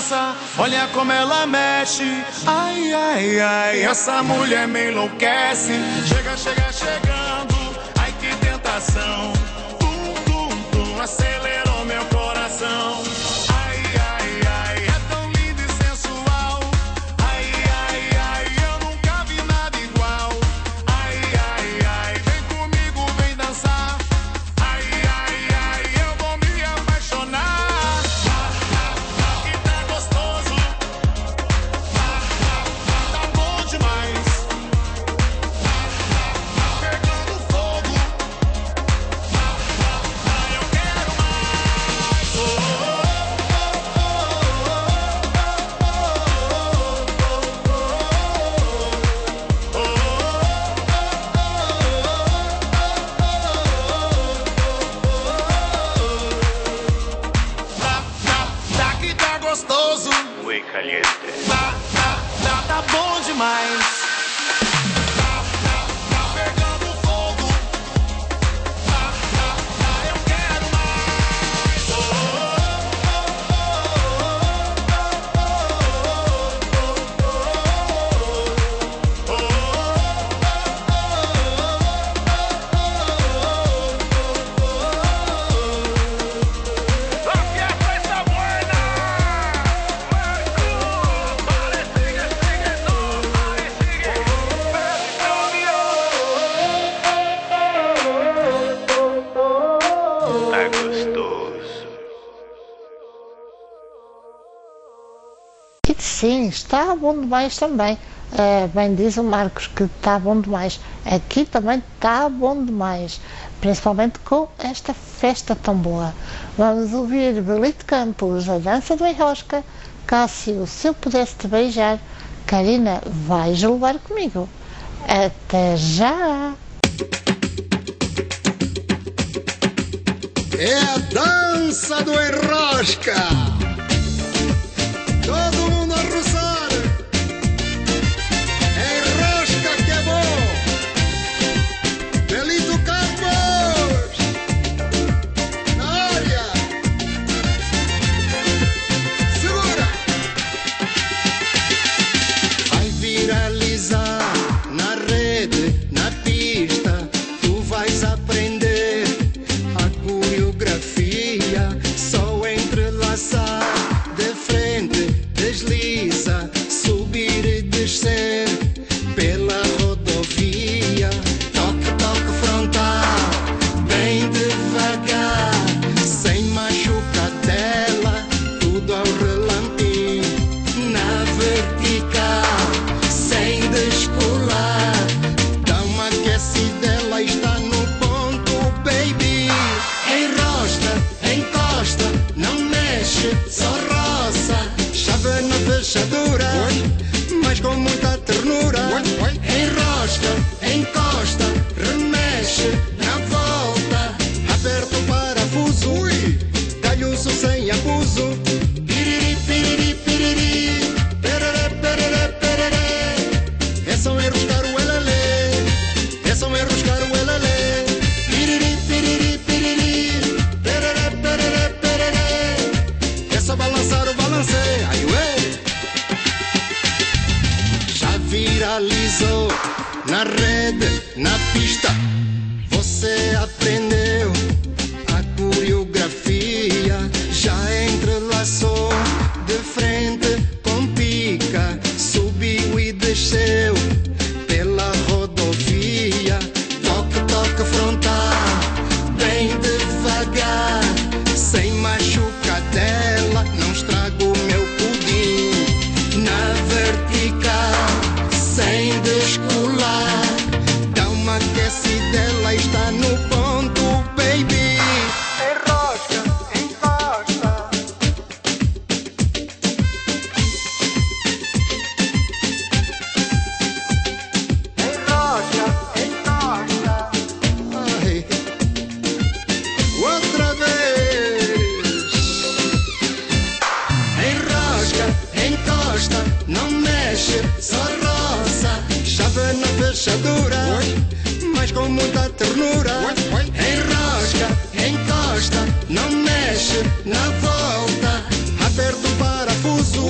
Speaker 1: dança, olha como ela mexe. Ai, ai, ai, essa mulher me enlouquece. Chega, chega, chegando, ai que tentação. Tum, tum, tum, acelerou meu coração. Ai, ai, ai, é tão lindo e sensual. Ai, ai, ai, eu nunca vi nada igual. Ai, ai, ai, vem comigo, vem dançar. Ai, ai, ai, eu vou me apaixonar. Que tá gostoso. Tá bom demais. Pegando fogo. Eu quero mais. Tá que tá gostoso.
Speaker 2: Muy caliente.
Speaker 1: Tá bom demais. Tá pegando fogo. Eu quero mais. La fiesta está buena.
Speaker 2: Tá gostoso.
Speaker 3: E sim, está bom demais também. Bem diz o Marcos que está bom demais. Aqui também está bom demais. Principalmente com esta festa tão boa. Vamos ouvir Belito Campos, a dança do enrosca. Cássio, se eu pudesse te beijar. Karina, vais levar comigo. Até já!
Speaker 11: É a dança do enrosca. Todo mundo a roçar. Enrosca que é bom. Belito Campos na área. Segura. Vai viralizar na rede, na pista. Tu vais aprender a coreografia, só entrelaçar, de frente, desliza, subir e descer, pela rodovia, toque, toque frontal, bem devagar, sem machucadela, tudo ao relampinho, na vertical, sem descolar, dá uma aquecidela, está no ponto, baby. Enrosca, encosta, não mexe, só roça. Chave na fechadura, mas com muita ternura. Enrosca, encosta, remexe, na volta. Aperta o parafuso, calhuço sem abuso. Piriri, piriri, piriri, perere, perere, perere. É só enroscar o elalé, é só enroscar o elalé. Piriri, piriri, piriri, perere, perere, perere. É só balançar o balancê, ai ué. Já viralizou na rede, na pista. Você aprendeu a coreografia, já entrelaçou de frente com pica, subiu e desceu pela rodovia, toque, toque frontal, bem devagar, sem machucadela, não estrago o meu pudim, na vertical, sem descolar, dá uma aquecidela, está no ponto, baby. Enrosca, encosta. Enrosca, encosta. Ai. Outra vez. Enrosca, encosta, não mexe, só roça. Chave na fechadura, mas com muita ternura. Enrosca, encosta, não mexe, na volta. Aperta o parafuso,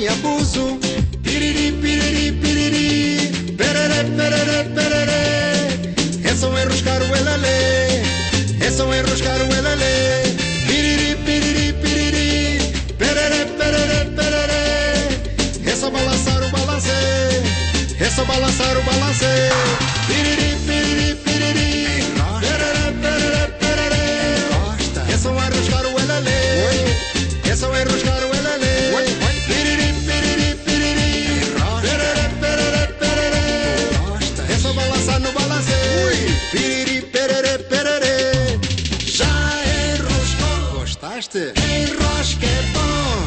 Speaker 11: sem abuso. Piriri, piriri, piriri, perere, perere, perere. É só enroscar o elalé, é só enroscar o elalé. Piriri, piriri, piriri, perere, perere, perere. É só balançar o balancê, é só balançar o balancê. Piriri, piriri, piriri, perere, perere, perere. É só enroscar o elalé, é só enroscar o elalé. Piriri, piriri, piriri, perere, perere, perere. É só balançar no balancê. Piriri, perere, perere. Já enroscou? Gostaste? Enrosca é bom.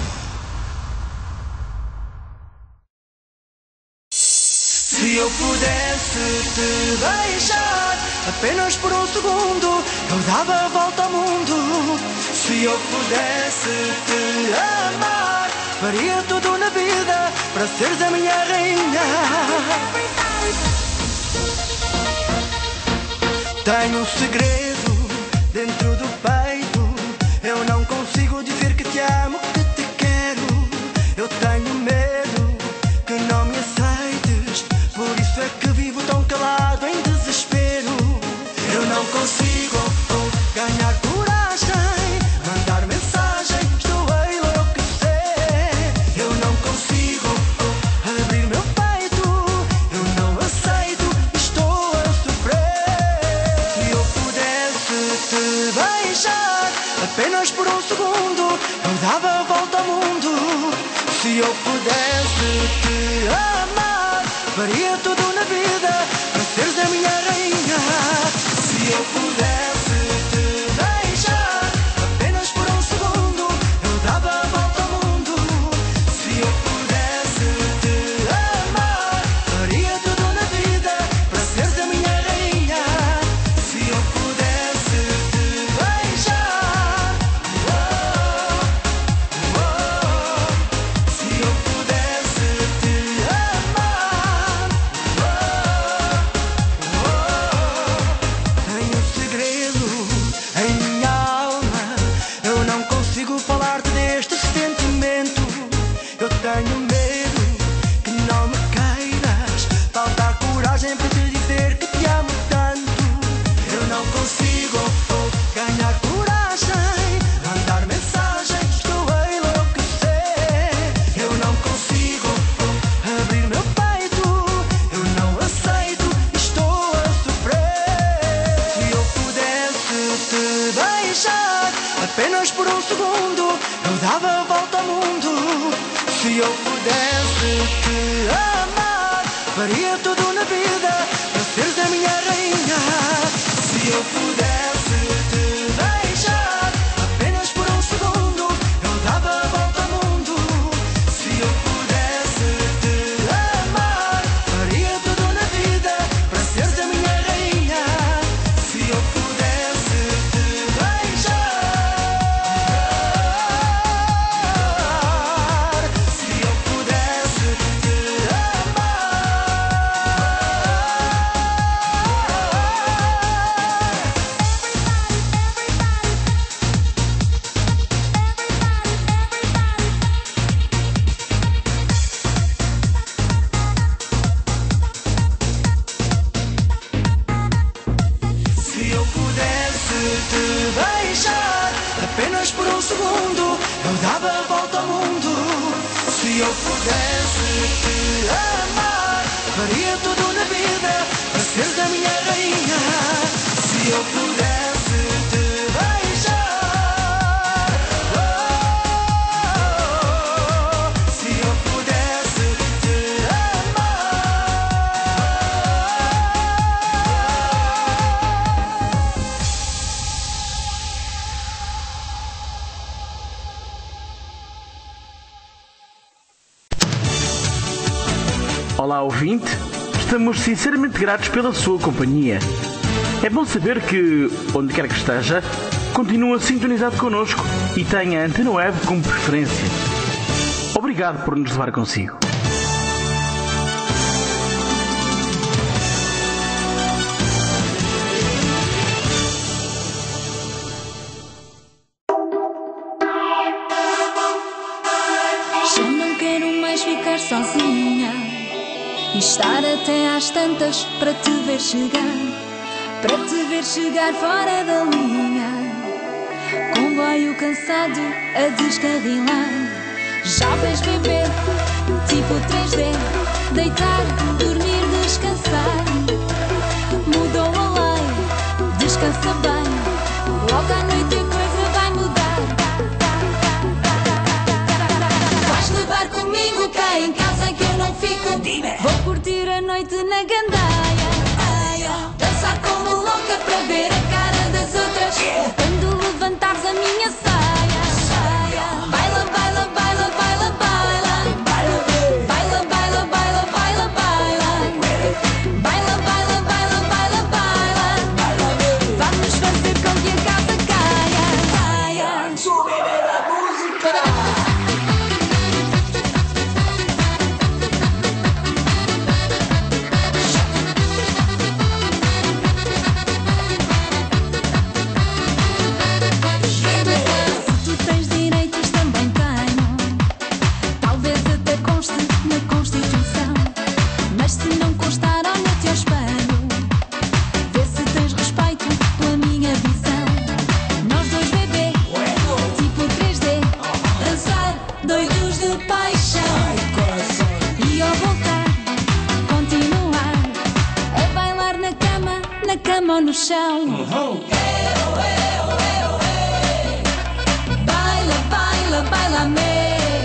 Speaker 8: Se eu pudesse te deixar apenas por um segundo, eu dava a volta ao mundo. Se eu pudesse te amar, faria tudo na vida para seres a minha rainha. Tenho um segredo dentro do peito. Eu não consigo dizer que te amo, que te quero. Eu tenho medo que não me aceites. Por isso é que vivo tão calado em desespero. Eu não consigo ganhar coragem, mandar mensagem, estou a enlouquecer. Eu não consigo abrir meu peito, eu não aceito, estou a sofrer. Se eu pudesse te beijar apenas por um segundo, eu dava a volta ao mundo. Se eu pudesse te amar, faria tudo na vida para seres a minha rainha. Se eu pudesse te deixar apenas por um segundo, eu dava a volta ao mundo. Se eu pudesse te amar, faria tudo na vida para seres a minha rainha. Se eu pudesse te deixar, se eu pudesse te amar. Tenho um segredo em minha alma. Eu não consigo falar-te deste sentimento. Eu tenho medo que não me queiras. Falta coragem para te dizer que te amo tanto. Eu não consigo ganhar coragem, mandar mensagem, estou a enlouquecer. Eu não consigo abrir meu peito, eu não aceito, estou a sofrer. Se eu pudesse te beijar apenas por um segundo, eu dava a volta ao mundo. Se eu pudesse te amar, faria tudo na vida para seres a minha rainha. Se eu pudesse te beijar apenas por um segundo, eu dava a volta ao mundo. Se eu pudesse te amar, faria tudo na vida para seres a minha rainha. Se eu pudesse te beijar, se eu pudesse te amar. Se eu pudesse te beijar apenas por um segundo, eu dava a volta ao mundo. Se eu pudesse te amar, faria tudo na vida para seres a minha rainha. Se eu pudesse te beijar, se eu pudesse te amar.
Speaker 6: Olá, ouvinte. Estamos sinceramente gratos pela sua companhia. É bom saber que, onde quer que esteja, continua sintonizado connosco e tenha a Antena Web como preferência. Obrigado por nos levar consigo.
Speaker 14: Já não quero mais
Speaker 10: até às tantas para te ver chegar, para te ver chegar fora da linha. Comboio cansado a descarrilar. Já vais beber, tipo 3D, deitar, dormir, descansar. Mudou a lei, descansa bem, logo à noite a coisa vai mudar. Vais levar comigo cá em casa que eu não fico. Vou curtir a noite na gandaia, dançar como louca para ver a cara das outras. Quando levantares a minha saia, baila, baila, baila, baila, baila, baila, baila, baila, baila, baila, baila, baila, baila, baila, baila. Vamos fazer com que a casa caia. Sube a música. No chão. Baila, baila, baila-me.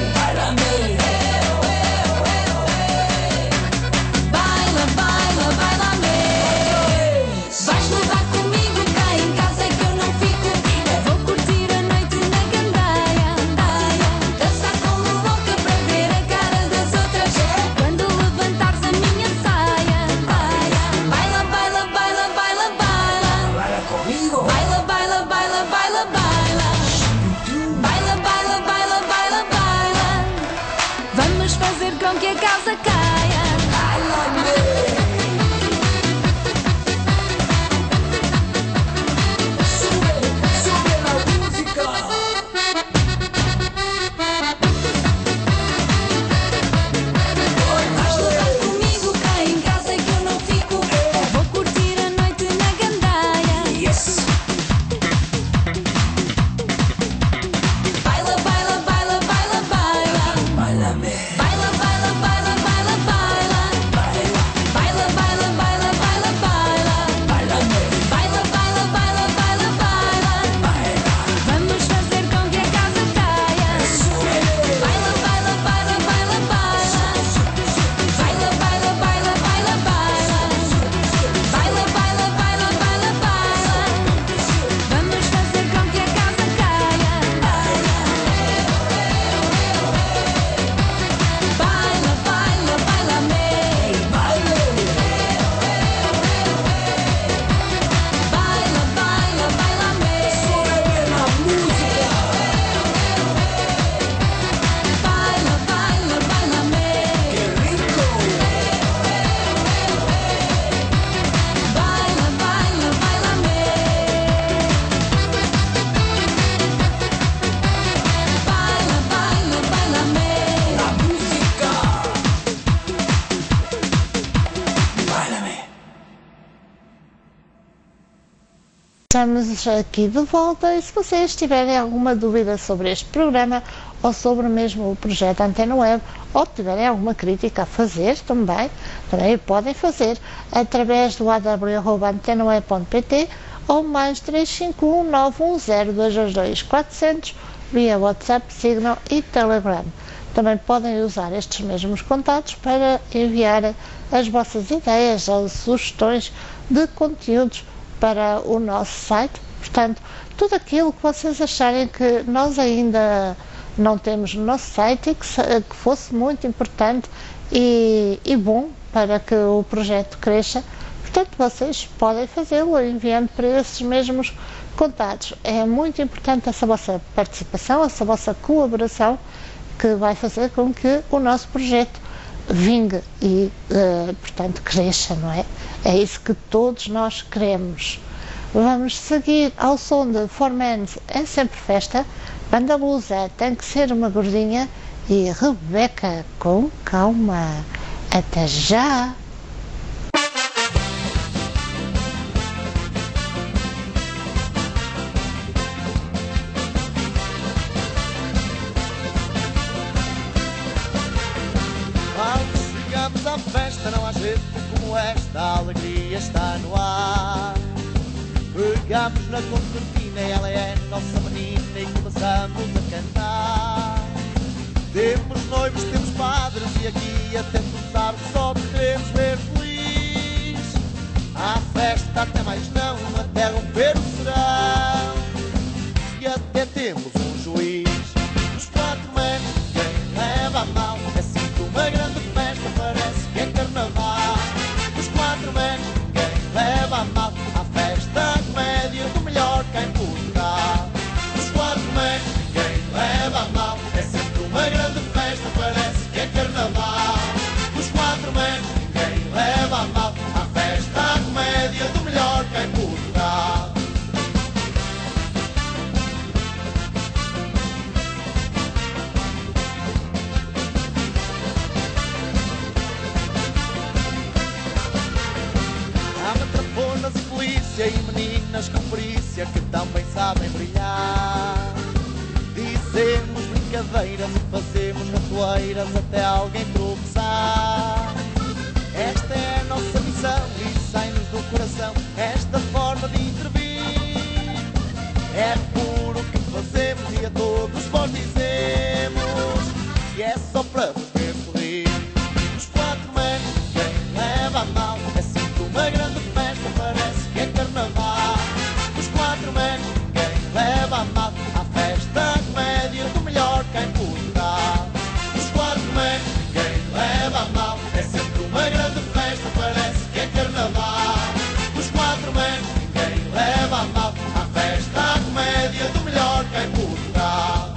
Speaker 10: Baila, baila, baila-me. Vais levar comigo cá em casa que eu não fico. Vou curtir a noite na gandaia, dançar como louca para ver a cara das outras. Quando levantares a minha saia, baila, baila, baila, baila, baila. Comigo. Baila, baila, baila, baila, baila. Baila, baila, baila, baila, baila. Vamos fazer com que a casa caia. Sube, sube a música. Vais levar comigo cá em casa que eu não fico. Vou curtir a noite na gandaia. Yes. Baila, baila, baila, baila, baila. Baila-me. Baila, baila, baila, baila, baila. Baila, baila, baila, baila, baila. Baila-me. Baila, baila, baila, baila, baila. Vamos fazer com que a casa caia. Baila, baila, baila, baila, baila. Baila, baila, baila, baila, baila. Baila, baila, baila, baila, baila. Vamos fazer com que a casa caia. Baila, baila, baila-me. Baila, baila, baila-me. Sube a música. Baila, baila, baila-me. Que rico. Baila, baila, baila-me. Baila, baila, baila-me. La música. Baila-me.
Speaker 3: Estamos aqui de volta e se vocês tiverem alguma dúvida sobre este programa ou sobre mesmo o projeto Antena Web ou tiverem alguma crítica a fazer também podem fazer através do aw@antenaweb.pt ou mais 351 910 222 400 via WhatsApp, Signal e Telegram. Também podem usar estes mesmos contatos para enviar as vossas ideias ou sugestões de conteúdos para o nosso site. Portanto, tudo aquilo que vocês acharem que nós ainda não temos no nosso site e que fosse muito importante e bom para que o projeto cresça, portanto, vocês podem fazê-lo enviando para esses mesmos contatos. É muito importante essa vossa participação, essa vossa colaboração, que vai fazer com que o nosso projeto vingue e, portanto, cresça, não é? É isso que todos nós queremos. Vamos seguir ao som de Four Mans é Sempre Festa, Banda Blusa Tem que Ser Uma Gordinha e Rebeca com Calma. Até já!
Speaker 2: festa não há jeito como esta, a alegria está no ar. Pegamos na concertina, ela é nossa menina e começamos a cantar. Temos noivos, temos padres e aqui até tu sabes, só te queremos ver feliz. Há festa até mais não, até romper o serão. E até temos um juiz. Os 4 meses, quem leva a mal, é sempre uma grande festa, parece que é carnaval. Os 4 meses, quem leva a mal, a festa comédia do melhor cá em Portugal. Os 4 meses, quem leva a mal, é sempre uma grande festa, parece que é carnaval. Os 4 meses, quem leva a mal, a festa comédia do melhor cá em Portugal. Há matrafonas e polícia e meninas com perícia que também sabem brilhar. Dizemos brincadeiras e fazemos ratoeiras até alguém tropeçar. Esta é a nossa missão e sai-nos do coração esta forma de intervir. É por o que fazemos e a todos vós dizemos que é só para vos ver sorrir. Os 4 meses, quem leva a mal, é sempre uma grande festa, parece que é carnaval. Os 4 meses, quem leva a mal, a festa comédia do melhor cá em Portugal. Os 4 meses, quem leva a mal, é sempre uma grande festa, parece que é carnaval. Os 4 meses, quem leva a mal, a festa comédia do melhor cá em Portugal.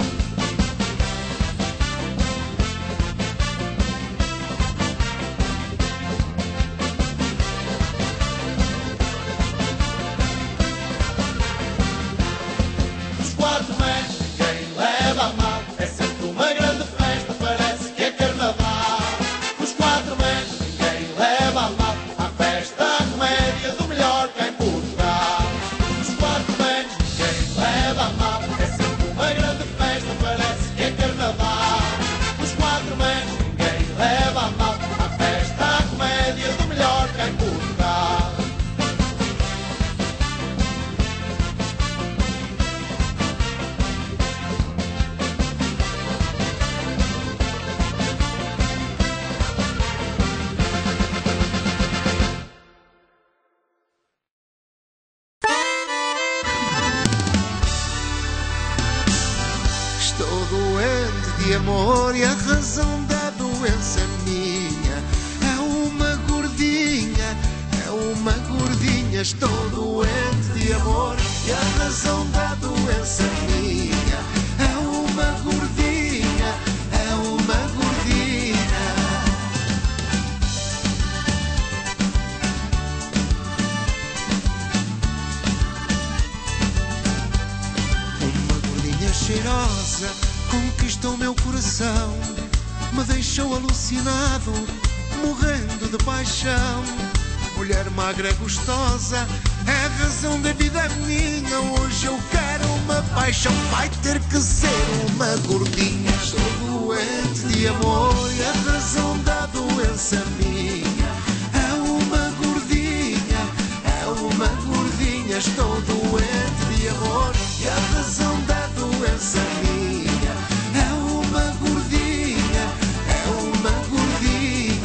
Speaker 2: Os 4 meses, quem leva a mal, é sempre uma grande festa, parece que é carnaval. Os 4 meses, quem leva a mal, a festa comédia do melhor cá em Portugal. Os 4 meses, quem leva a mal, é sempre uma grande festa, parece que é carnaval. Os 4 meses, quem leva a mal, a festa comédia do melhor cá em Portugal.
Speaker 9: Estou doente de amor e a razão da doença minha é uma gordinha, é uma gordinha. Estou doente de amor e a razão da doença minha é uma gordinha, é uma gordinha. Uma gordinha cheirosa conquistou meu coração, me deixou alucinado, morrendo de paixão. Mulher magra gostosa, é a razão da vida minha. Hoje eu quero uma paixão, vai ter que ser uma gordinha. Estou doente de amor e a razão da doença minha é uma gordinha, é uma gordinha. Estou doente de amor e a razão da doença minha é uma gordinha, é uma gordinha.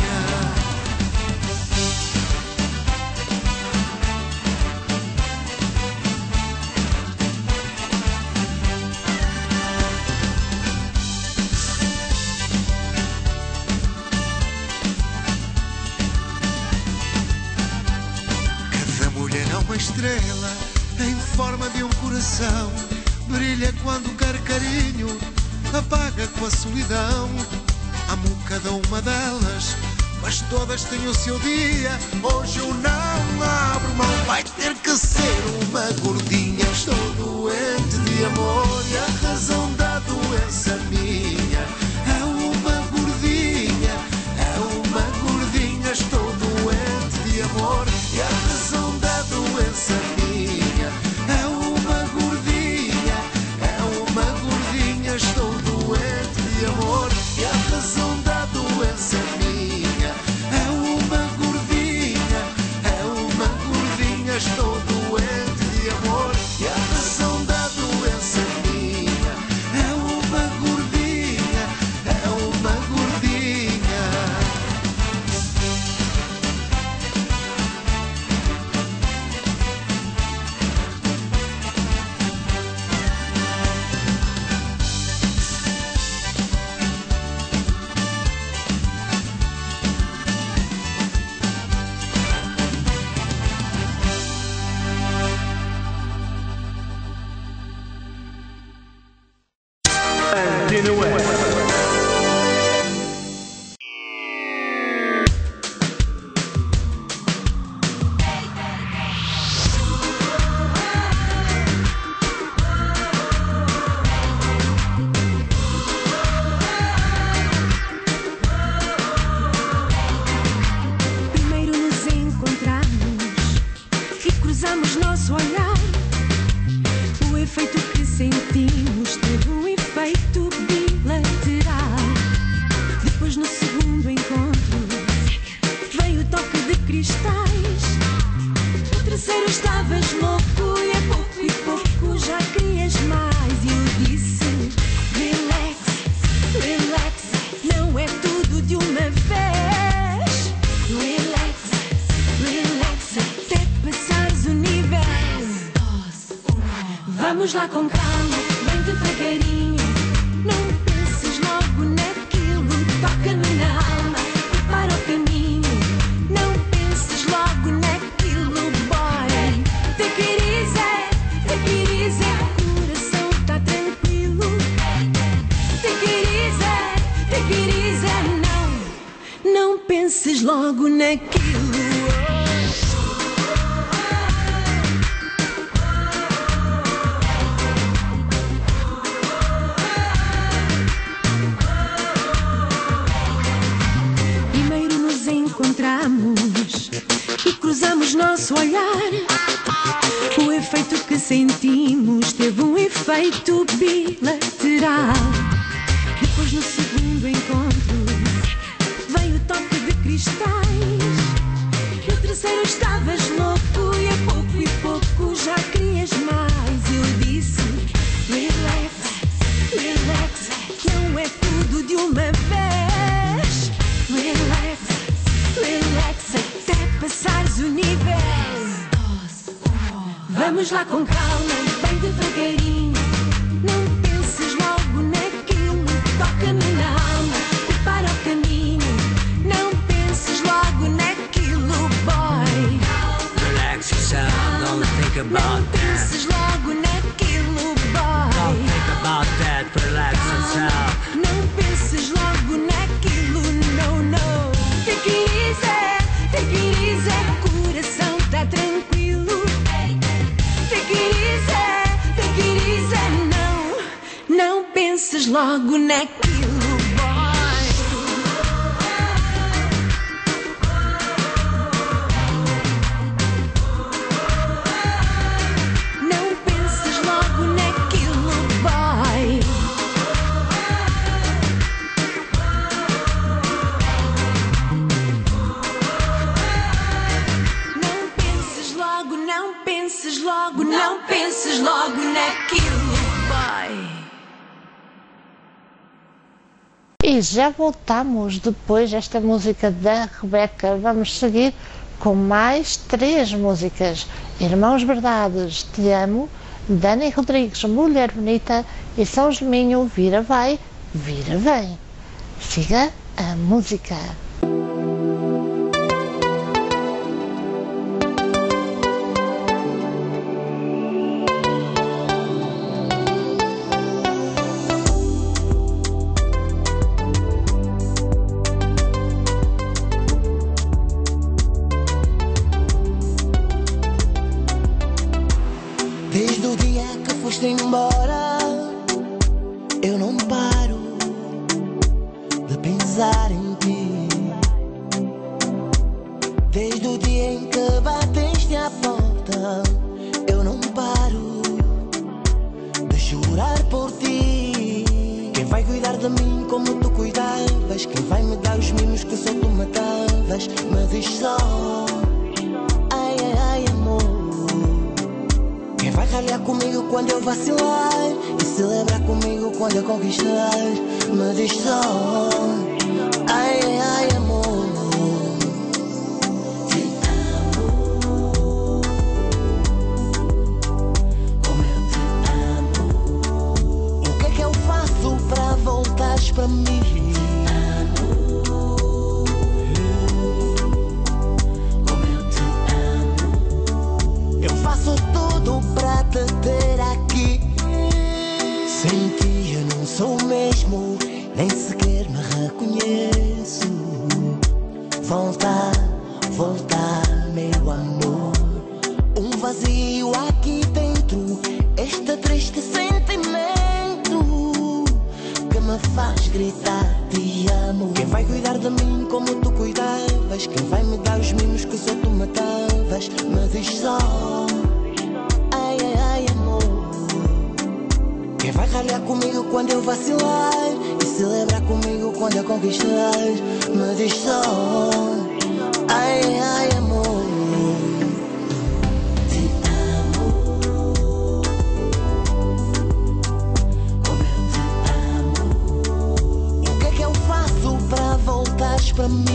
Speaker 9: Cada mulher é uma estrela em forma de um coração. Brilha quando quer carinho, apaga com a solidão. Amo cada uma delas, mas todas têm o seu dia. Hoje eu não abro mão, vai ter que ser uma gordinha. Estou doente de amor e a razão da doença minha é uma gordinha, é uma gordinha. Estou doente de amor e a razão da doença minha é uma gordinha, é uma gordinha. Estou doente de amor e a razão da doença minha é uma
Speaker 10: nosso olhar. O efeito que sentimos teve um efeito bilateral. Depois, no segundo encontro, veio o toque de cristais. No terceiro estavas louco e a pouco e pouco já querias mais. E eu disse: relax, relax, não é tudo de uma vez. Relax, relax, até passares o nível. Vamos lá com calma, bem devagarinho. Não penses logo naquilo, toca-me na alma, prepara o caminho. Não penses logo naquilo, boy. Take it easy, o coração tá tranquilo. Take it easy, não penses logo naquilo. Primeiro nos encontramos e cruzamos nosso olhar. O efeito que sentimos teve um efeito bilateral. Depois, no segundo encontro, veio o toque de cristais. No terceiro estavas louco e a pouco já querias mais. Eu disse: relax, relax, não é tudo de uma vez. Relax, relax, até passares o nível. Vamos lá com calma, bem devagarinho. Não penses logo naquilo, toca-me na alma, prepara o caminho. Não penses logo naquilo, boy.
Speaker 15: Relax yourself, don't think
Speaker 10: Não
Speaker 15: about that.
Speaker 10: penses logo naquilo, boy.
Speaker 15: Don't think about that, relax yourself.
Speaker 10: Não penses logo naquilo, no. Take it easy, o coração tá tranquilo. Take it easy, não penses logo naquilo, boy. Não penses logo naquilo, boy. Não penses logo naquilo, boy.
Speaker 3: E já voltamos depois desta música da Rebeca. Vamos seguir com mais 3 músicas: Irmãos Verdades, Te Amo, Dani Rodrigues, Mulher Bonita, e São Geminho, Vira Vai, Vira Vem. Siga a música.
Speaker 11: Desde o dia que foste embora, eu não paro de pensar em ti. Desde o dia em que bateste à porta, eu não paro de chorar por ti. Quem vai cuidar de mim como tu cuidavas? Quem vai me dar os mimos que só tu matavas? Me diz só, ai, ai, ai, amor. Quem vai ralhar comigo quando eu vacilar e celebrar comigo quando eu conquistar? Me diz só, ai, ai, ai, amor. Te amo, como eu te amo. O que eu faço pra voltares pra mim? Te amo, como eu te amo. Eu faço tudo pra te ter aqui. Sem ti eu não sou o mesmo, nem sequer me reconheço. Volta, volta, meu amor. Um vazio aqui dentro, este triste sentimento que me faz gritar te amo. Quem vai cuidar de mim como tu cuidavas? Quem vai me dar os mimos que só tu matavas? Me diz só,
Speaker 16: vacilar e celebrar comigo quando eu conquistar. Me diz só, ai, ai, amor, te amo, como eu te amo. O que é que eu faço para voltares para mim?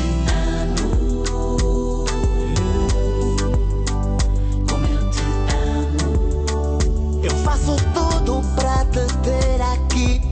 Speaker 16: Faço tudo pra te ter aqui.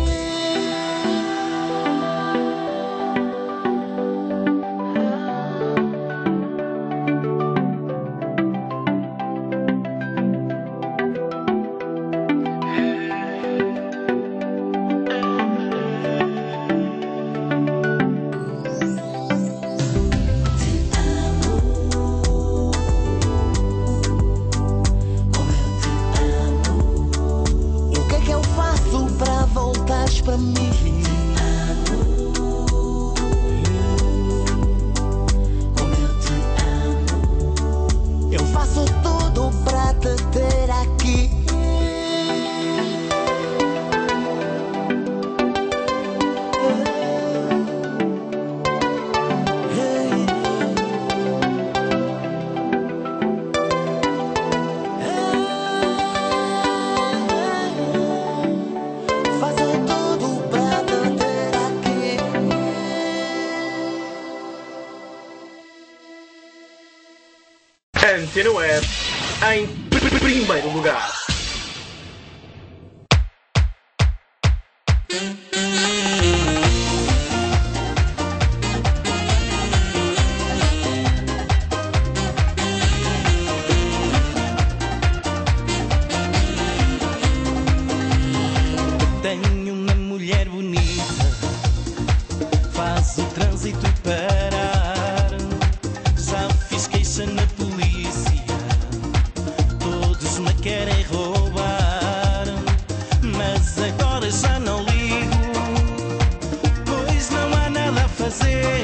Speaker 16: Pra mim, como eu te amo, eu faço tudo pra te ter aqui.
Speaker 6: Antena Web em primeiro lugar.
Speaker 7: Tenho uma mulher bonita, faz o trânsito parar. Já fiz queixa na polícia, todos me querem roubar. Mas agora já não ligo, pois não há nada a fazer.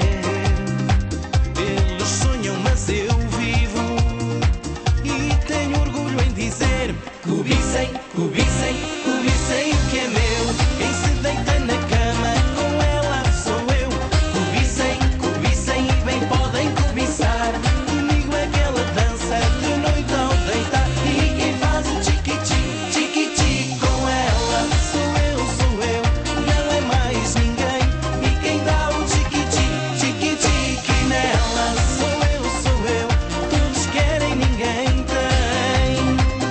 Speaker 7: Eles sonham, mas eu vivo, e tenho orgulho em dizer: cobiçem, cobiçem, cobiçem o que é meu. Quem se deita na cama com ela sou eu. Cobiçem, cobiçem e bem podem cobiçar. Comigo aquela dança de noite ao deitar. E quem faz o chiqui-chi, chiqui-chi com ela sou eu, não é mais ninguém. E quem dá o chiqui-chi, chiqui-chi nela sou eu, todos querem, ninguém tem.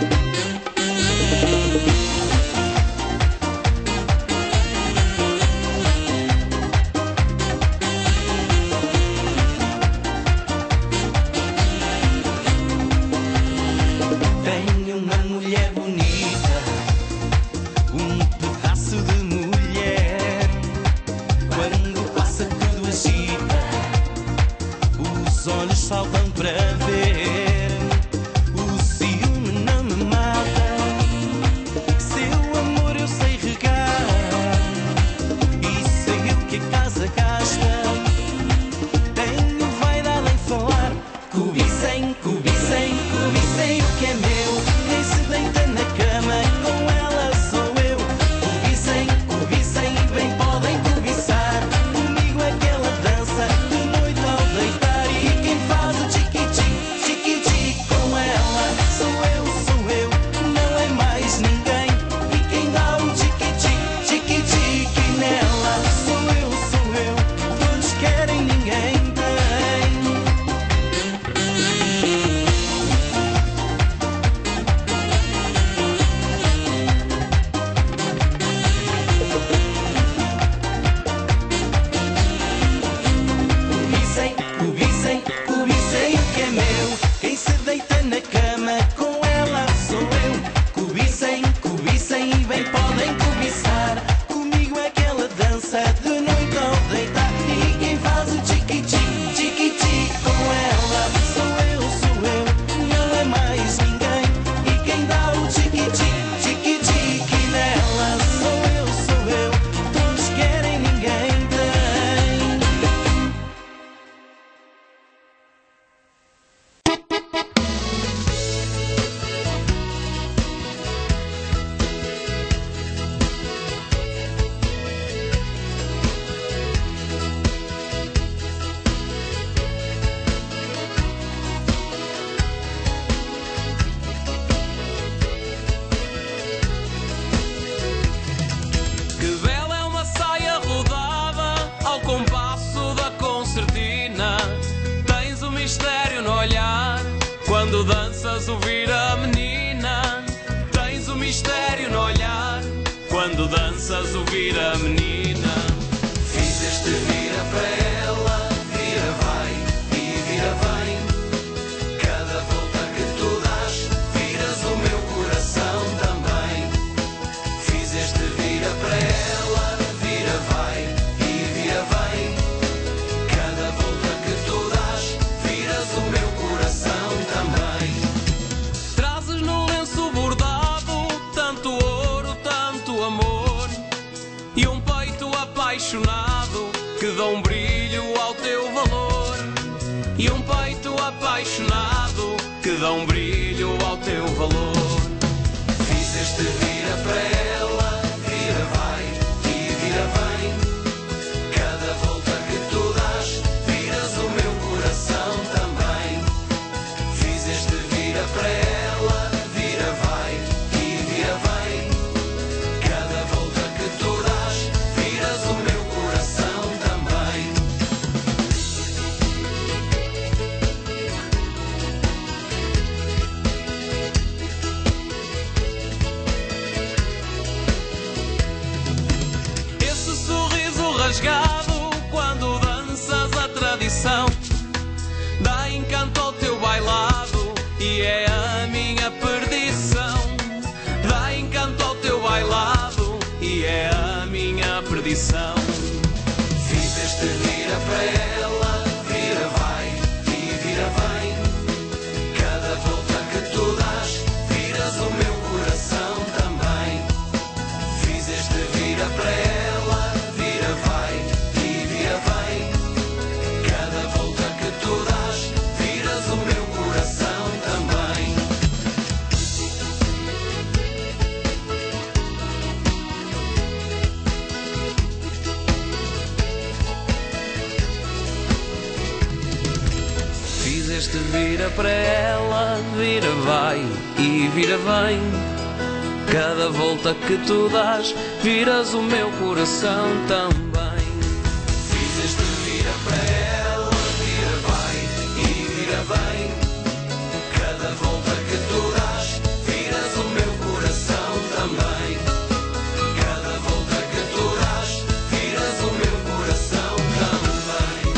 Speaker 7: Tenho uma mulher bonita, um pedaço de mulher. Quando passa tudo agita, os olhos saltam para ver. O ciúme não me mata, seu amor eu sei regar. E sei o que a casa gasta. Tenho vaidade em falar. Cobiçem, cobiçem, cobiçem o que é meu. Quem se deita na cama com ela sou eu. Cobiçem, cobiçem e bem podem cobiçar. Comigo aquela dança de noite ao deitar. E quem faz o chiqui-chi, chiqui-chi com ela sou eu, não é mais ninguém. E quem dá o chiqui-chi, chiqui-chi nela sou eu, todos querem, ninguém tem.
Speaker 17: olhar. Quando danças o vira menina, tens o mistério no olhar. Quando danças o vira menina,
Speaker 5: Fizeste vira para ela, vira vai e vira vem. Cada volta que tu dás, viras o meu coração também. Fizeste vira para ela, vira vai e vira vem. Cada volta que tu dás, viras o meu coração também.
Speaker 17: trazes no lenço bordado tanto ouro, tanto amor, e um peito apaixonado que dá um brilho ao teu valor. E um peito apaixonado que dá um brilho ao teu valor.
Speaker 5: Fizeste vira para ela, vira vai e vira vem. Cada volta que tu dás, viras o meu coração também. Fizeste vira para ela, vira vai e vira vem. Cada volta que tu dás, viras o meu coração também.
Speaker 17: Esse sorriso rasgado quando danças a tradição dá encanto ao teu bailado e é a minha perdição. Dá encanto ao teu bailado e é a minha perdição.
Speaker 5: Fizeste vira para ela, vira vai e vira vem. Cada volta que tu dás, viras o meu coração também. Fizeste vira para ela, vira vai e vira vem. Cada volta que tu dás, viras o meu coração também.
Speaker 17: Fizeste vira para ela, vira vai e vira vem. Cada volta que tu dás, viras o meu coração também.
Speaker 5: Fizeste vira para ela, vira vai e vira vem. Cada volta que tu dás, viras o meu coração também. Cada volta que tu dás, viras o meu coração também.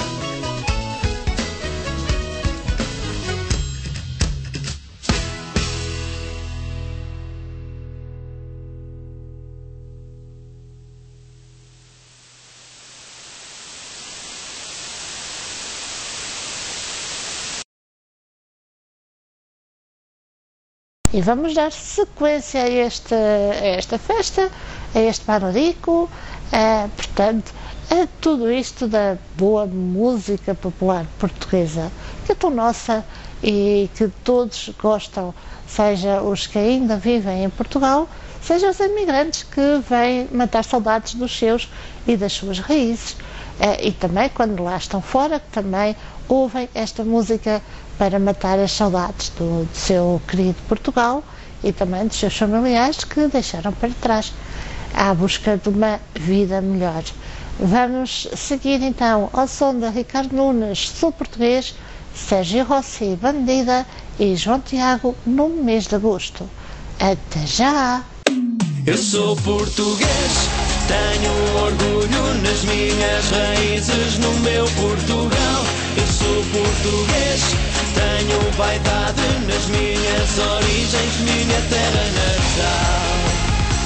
Speaker 3: E vamos dar sequência a esta festa, a este panorico, portanto, a tudo isto da boa música popular portuguesa, que é tão nossa e que todos gostam, seja os que ainda vivem em Portugal, seja os imigrantes que vêm matar saudades dos seus e das suas raízes, e também quando lá estão fora, que também ouvem esta música para matar as saudades do seu querido Portugal e também dos seus familiares que deixaram para trás, à busca de uma vida melhor. Vamos seguir então ao som de Ricardo Nunes, Sul Português, Sérgio Rossi, Bandida e João Tiago no mês de agosto. Até já!
Speaker 7: Eu sou português, tenho orgulho nas minhas raízes, no meu Portugal. Eu sou português, tenho vaidade nas minhas origens, minha terra natal.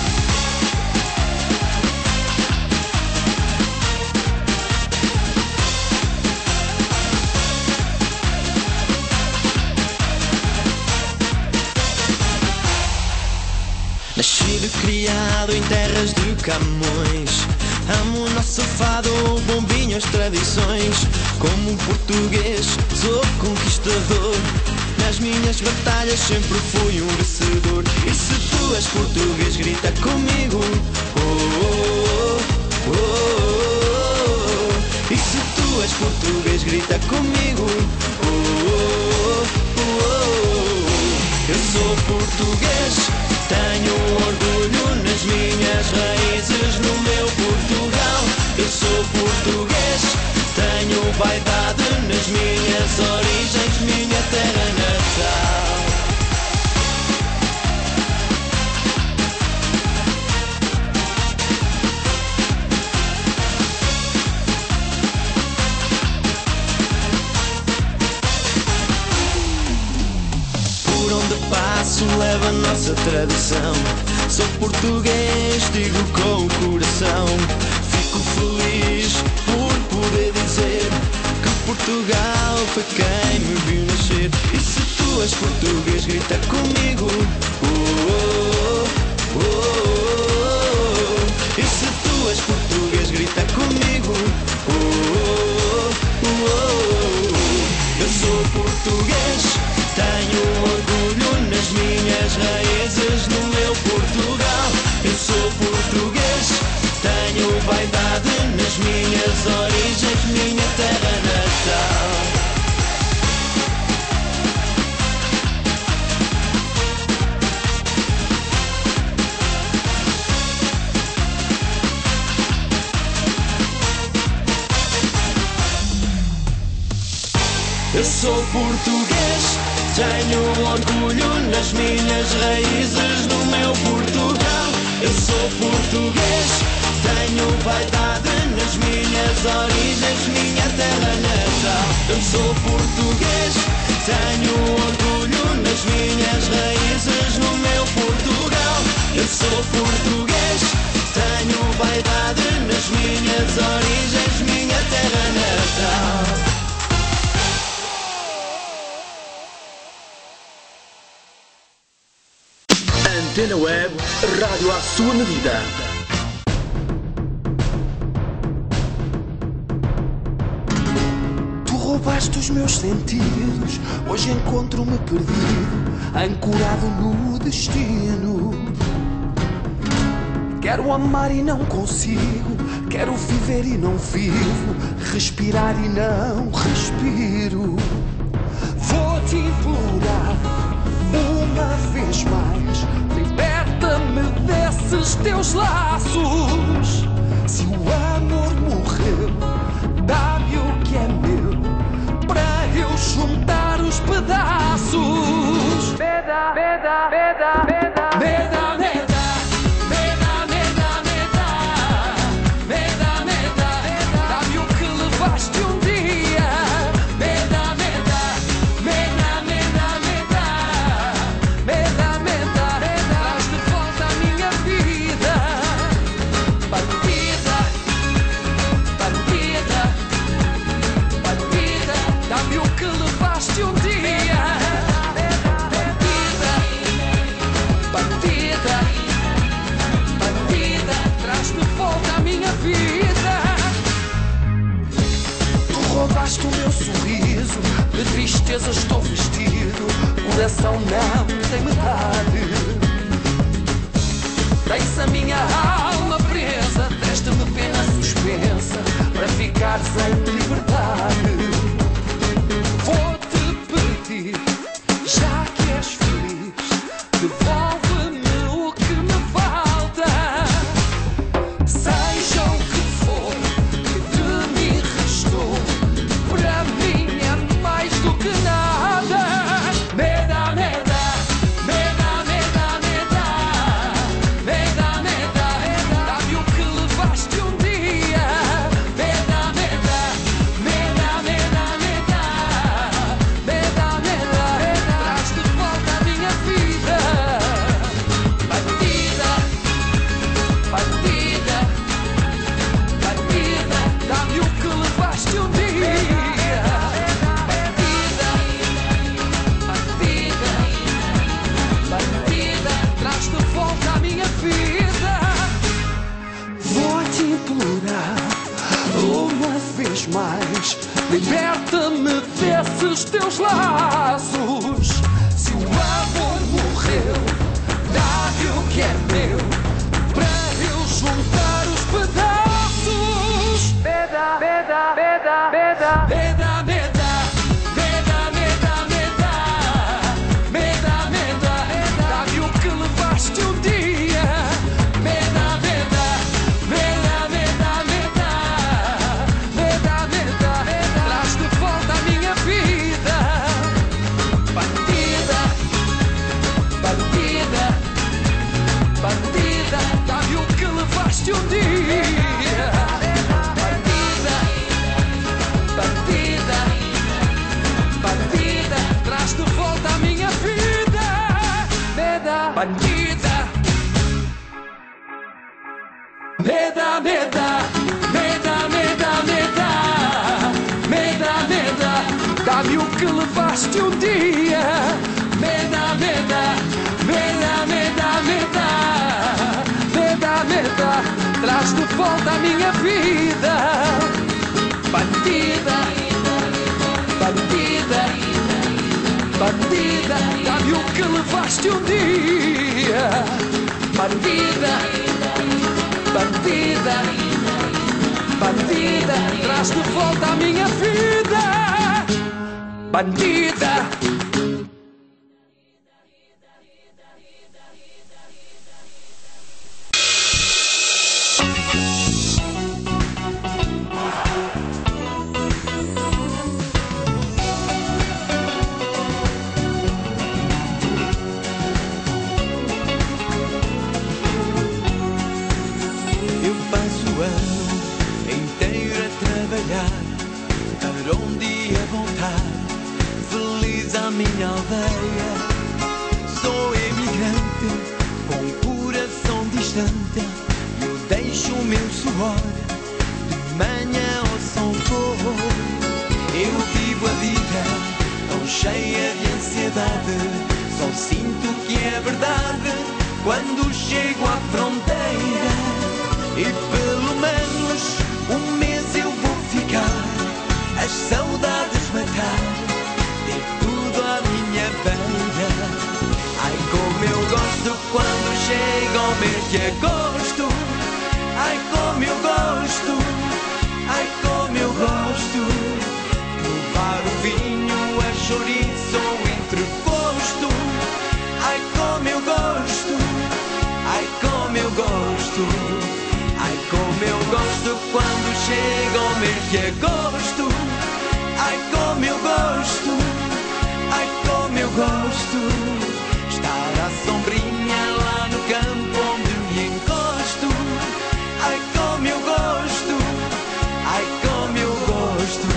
Speaker 7: Nascido e criado em terras de Camões, amo o nosso fado, o bombinho, as tradições. Como um português, sou conquistador. Nas minhas batalhas sempre fui um vencedor. E se tu és português, grita comigo. Oh, oh, oh, oh, oh. E se tu és português, grita comigo. Oh, oh, oh, oh. Eu sou português, tenho orgulho nas minhas raízes, no meu Portugal. Eu sou português, tenho vaidade nas minhas origens, minha terra passo leva a nossa tradição. Sou português, digo com o coração. Fico feliz por poder dizer que Portugal foi quem me viu nascer. E se tu és português, grita comigo. E se tu és português, grita comigo. Eu sou português, tenho orgulho nas minhas raízes, no meu Portugal. Eu sou português, tenho vaidade nas minhas origens, minha terra natal. Eu sou português, tenho orgulho nas minhas raízes, no meu Portugal. Eu sou português, tenho vaidade nas minhas origens, minha terra natal. Eu sou português, tenho orgulho nas minhas raízes, no meu Portugal. Eu sou português, tenho vaidade nas minhas origens, minha terra natal.
Speaker 6: Antena Web, rádio à sua medida.
Speaker 18: Tu roubaste os meus sentidos, hoje encontro-me perdido, ancorado no destino. Quero amar e não consigo, quero viver e não vivo, respirar e não respiro. Vou-te implorar uma vez mais, liberta-me desses teus laços. Se o amor morreu, dá-me o que é meu, para eu juntar os pedaços. Meda, meda, meda, meda, meda, meda. Roubaste o meu sorriso, de tristeza estou vestido, coração não tem metade. Tens a minha alma presa, deste-me pena suspensa, para ficar sem liberdade. Vou-te pedir, já que és feliz, devolve-me o que me falta. Seja o que for que de mim restou, para mim é mais do que nada. Meda, meda, meda, meda, meda, meda, meda, dá-me o que levaste um dia. Meda, meda, meda, meda, meda, meda, meda, traz de volta a minha vida. Partida, partida, partida, dá-me o que levaste um dia. Vou-te implorar uma vez mais, liberta-me desses teus laços. Se o amor morreu, dá-me o que é meu, para eu juntar os pedaços. Meda, meda, meda, meda, meda, meda. Vai bandida. Meda, meda, meda, meda, meda, meda, meda, dá-me o que levaste um dia. Meda, meda, meda, meda, meda, meda, meda, traz de volta a minha vida. Bandida, bandida, bandida, dá-me o que levaste um dia. Bandida, bandida, bandida, traz de volta a minha vida. Bandida.
Speaker 8: Minha aldeia, sou imigrante com um coração distante. Eu deixo o meu suor de manhã ao sol pôr. Eu vivo a vida tão cheia de ansiedade. Só sinto que é verdade quando chego à fronteira. E pelo menos um mês eu vou ficar, as saudades matar. Ai, como eu gosto quando chega o mês de agosto. Ai, como eu gosto. Ai, como eu gosto. Levar o vinho, a chouriço ou entreposto. Ai, como eu gosto. Ai, como eu gosto. Ai, como eu gosto quando chega o mês de agosto. Ai, como eu gosto. Ai, como eu gosto. Estar à sombrinha lá no campo onde me encosto. Ai, como eu gosto. Ai, como eu gosto.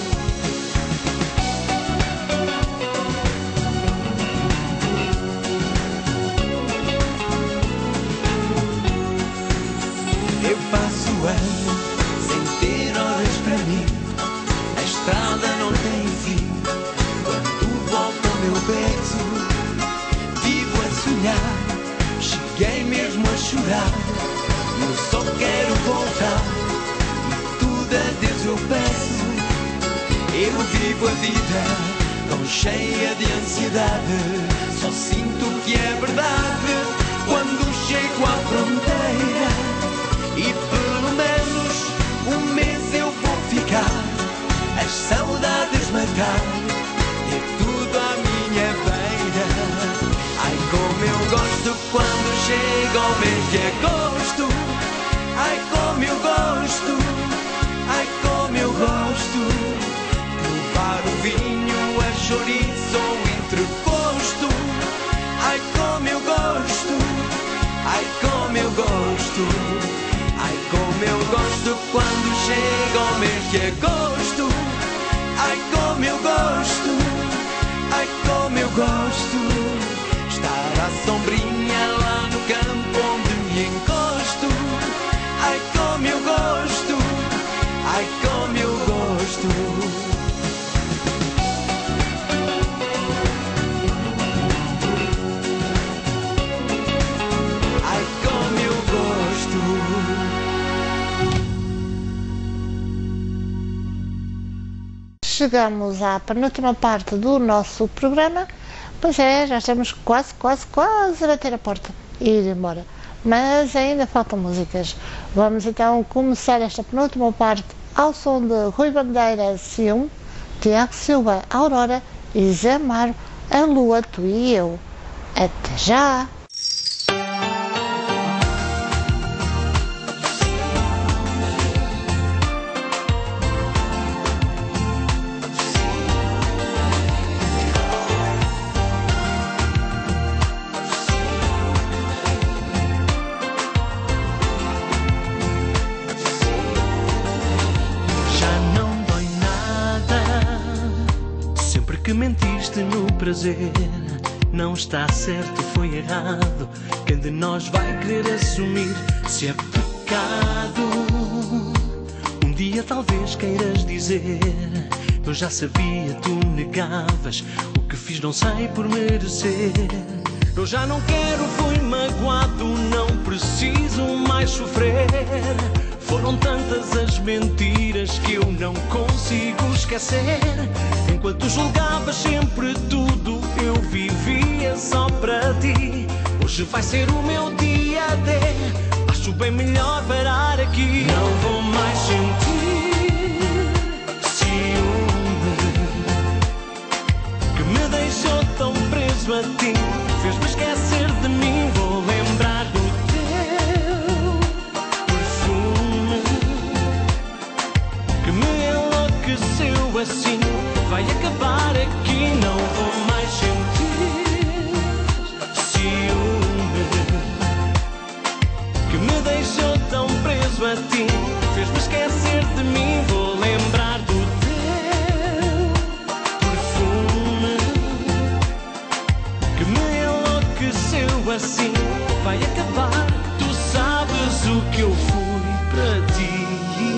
Speaker 8: Eu passo anos sem ter horas para mim. A estrada não tem fim. Quando volta o meu peso, vivo a sonhar. Cheguei mesmo a chorar. Eu só quero voltar. E tudo a Deus eu peço. Eu vivo a vida tão cheia de ansiedade. Só sinto que é verdade quando chego à fronteira. E pelo menos um mês eu vou ficar, as saudades matar. É tudo à minha beira. Ai, como eu gosto quando chega o mês de agosto. Ai, como eu gosto. Ai, como eu gosto. Levar o vinho, a chouriço ou entreposto. Ai, como eu gosto. Ai, como eu gosto. Ai, como eu gosto quando chega o mês de agosto. Ai, como eu gosto. Ai, como eu gosto. Estar à sombrinha lá no campo onde me encosto. Ai, como eu gosto. Ai, como eu gosto. Ai, como eu gosto.
Speaker 3: Chegamos à penúltima parte do nosso programa. Pois é, já estamos quase a bater a porta e ir embora. Mas ainda faltam músicas. Vamos então começar esta penúltima parte ao som de Rui Bandeira, Ciúme, Tiago Silva, Aurora e Zé Amaro, A Lua, Tu e Eu. Até já!
Speaker 4: Que mentiste no prazer
Speaker 19: Não está certo, foi errado. Quem de nós vai querer assumir se é pecado? Um dia talvez queiras dizer: eu já sabia, tu negavas. O que fiz não sei por merecer. Eu já não quero, fui magoado, não preciso mais sofrer. Foram tantas as mentiras que eu não consigo esquecer. Enquanto julgavas sempre tudo, eu vivia só para ti. Hoje vai ser o meu dia D, acho bem melhor parar aqui. Não vou mais sentir ciúme que me deixou tão preso a ti. Fez-me esquecer de mim, vou lembrar do teu perfume que me enlouqueceu assim. Vai acabar aqui, não vou mais sentir ciúme que me deixou tão preso a ti. Fez-me esquecer de mim, vou lembrar do teu perfume que me enlouqueceu assim. Vai acabar, tu sabes o que eu fui para ti.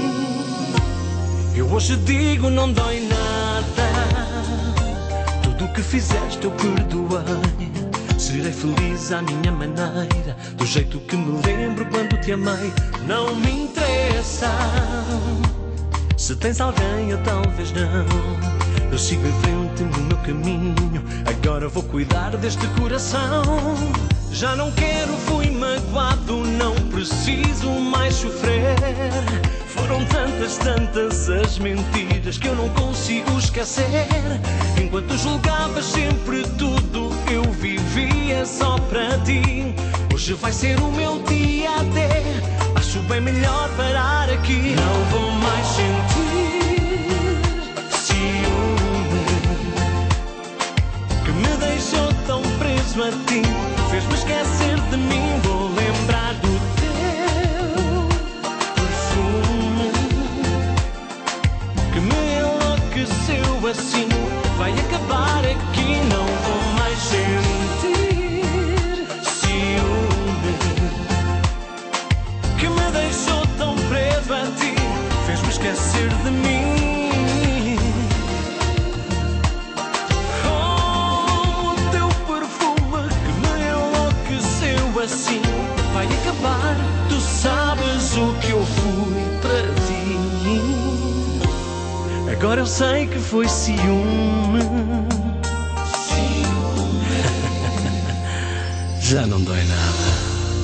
Speaker 19: Eu hoje digo, não dói nada. Tudo o que fizeste eu perdoei. Serei feliz à minha maneira, do jeito que me lembro quando te amei. Não me interessa se tens alguém ou talvez não. Eu sigo em frente no meu caminho, agora vou cuidar deste coração. Já não quero, fui magoado, não preciso mais sofrer. Foram tantas as mentiras que eu não consigo esquecer. Enquanto julgavas sempre tudo, eu vivia só para ti. Hoje vai ser o meu dia D, acho bem melhor parar aqui. Não vou mais sentir ciúme que me deixou tão preso a ti. Fez-me esquecer de mim, vou lembrar do teu perfume que me enlouqueceu assim. Vai acabar aqui, não vou mais sentir ciúme que me deixou tão preso a ti. Fez-me esquecer de mim. Assim vai acabar, tu sabes o que eu fui para ti. Agora eu sei que foi ciúme. Já não dói nada.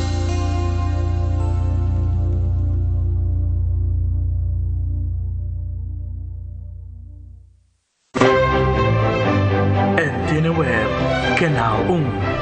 Speaker 6: Antena Web, Canal 1.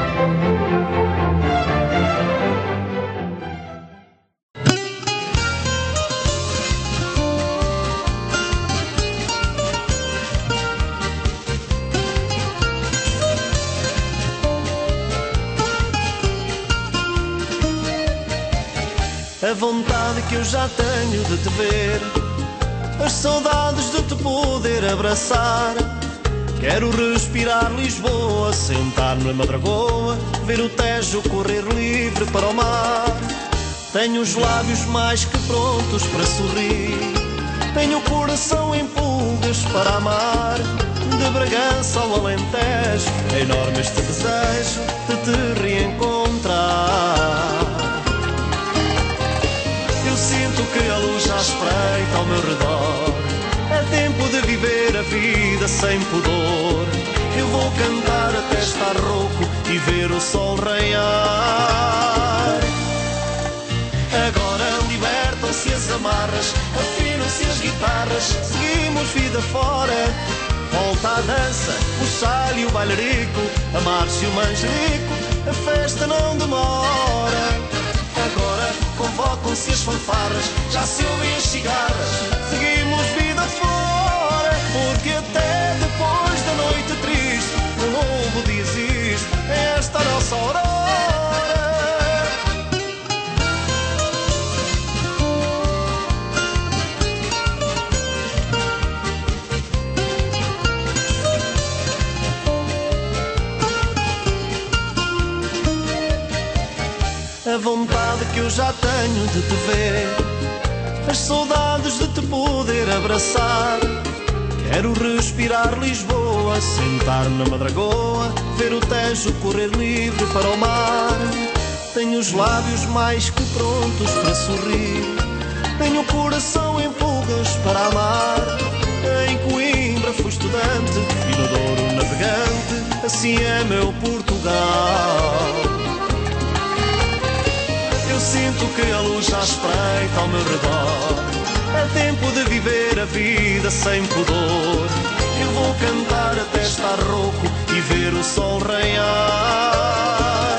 Speaker 11: A vontade que eu já tenho de te ver, as saudades de te poder abraçar. Quero respirar Lisboa, sentar-me na Madragoa, ver o Tejo correr livre para o mar. Tenho os lábios mais que prontos para sorrir, tenho o coração em pulgas para amar. De Bragança ao Alentejo, é enorme este desejo de te reencontrar. Eu sinto que a luz já espreita ao meu redor, é tempo de viver a vida sem pudor. Eu vou cantar até estar rouco e ver o sol raiar. Agora libertam-se as amarras, afinam-se as guitarras, seguimos vida fora. Volta a dança, o chale e o bailarico, a marcha e o manjerico, a festa não demora. Agora convocam-se as fanfarras, já se ouvem as cigarras, seguimos vida fora. Porque até depois da noite triste, o novo dia existe, é esta nossa aurora. vontade que eu já tenho de te ver, as saudades de te poder abraçar. Quero respirar Lisboa, sentar-me na Madragoa, ver o Tejo correr livre para o mar. Tenho os lábios mais que prontos para sorrir, tenho o coração em pulgas para amar. Em Coimbra fui estudante e no Douro navegante, assim é meu Portugal. Eu sinto que a luz já espreita ao meu redor, é tempo de viver a vida sem pudor. Eu vou cantar até estar rouco e ver o sol raiar.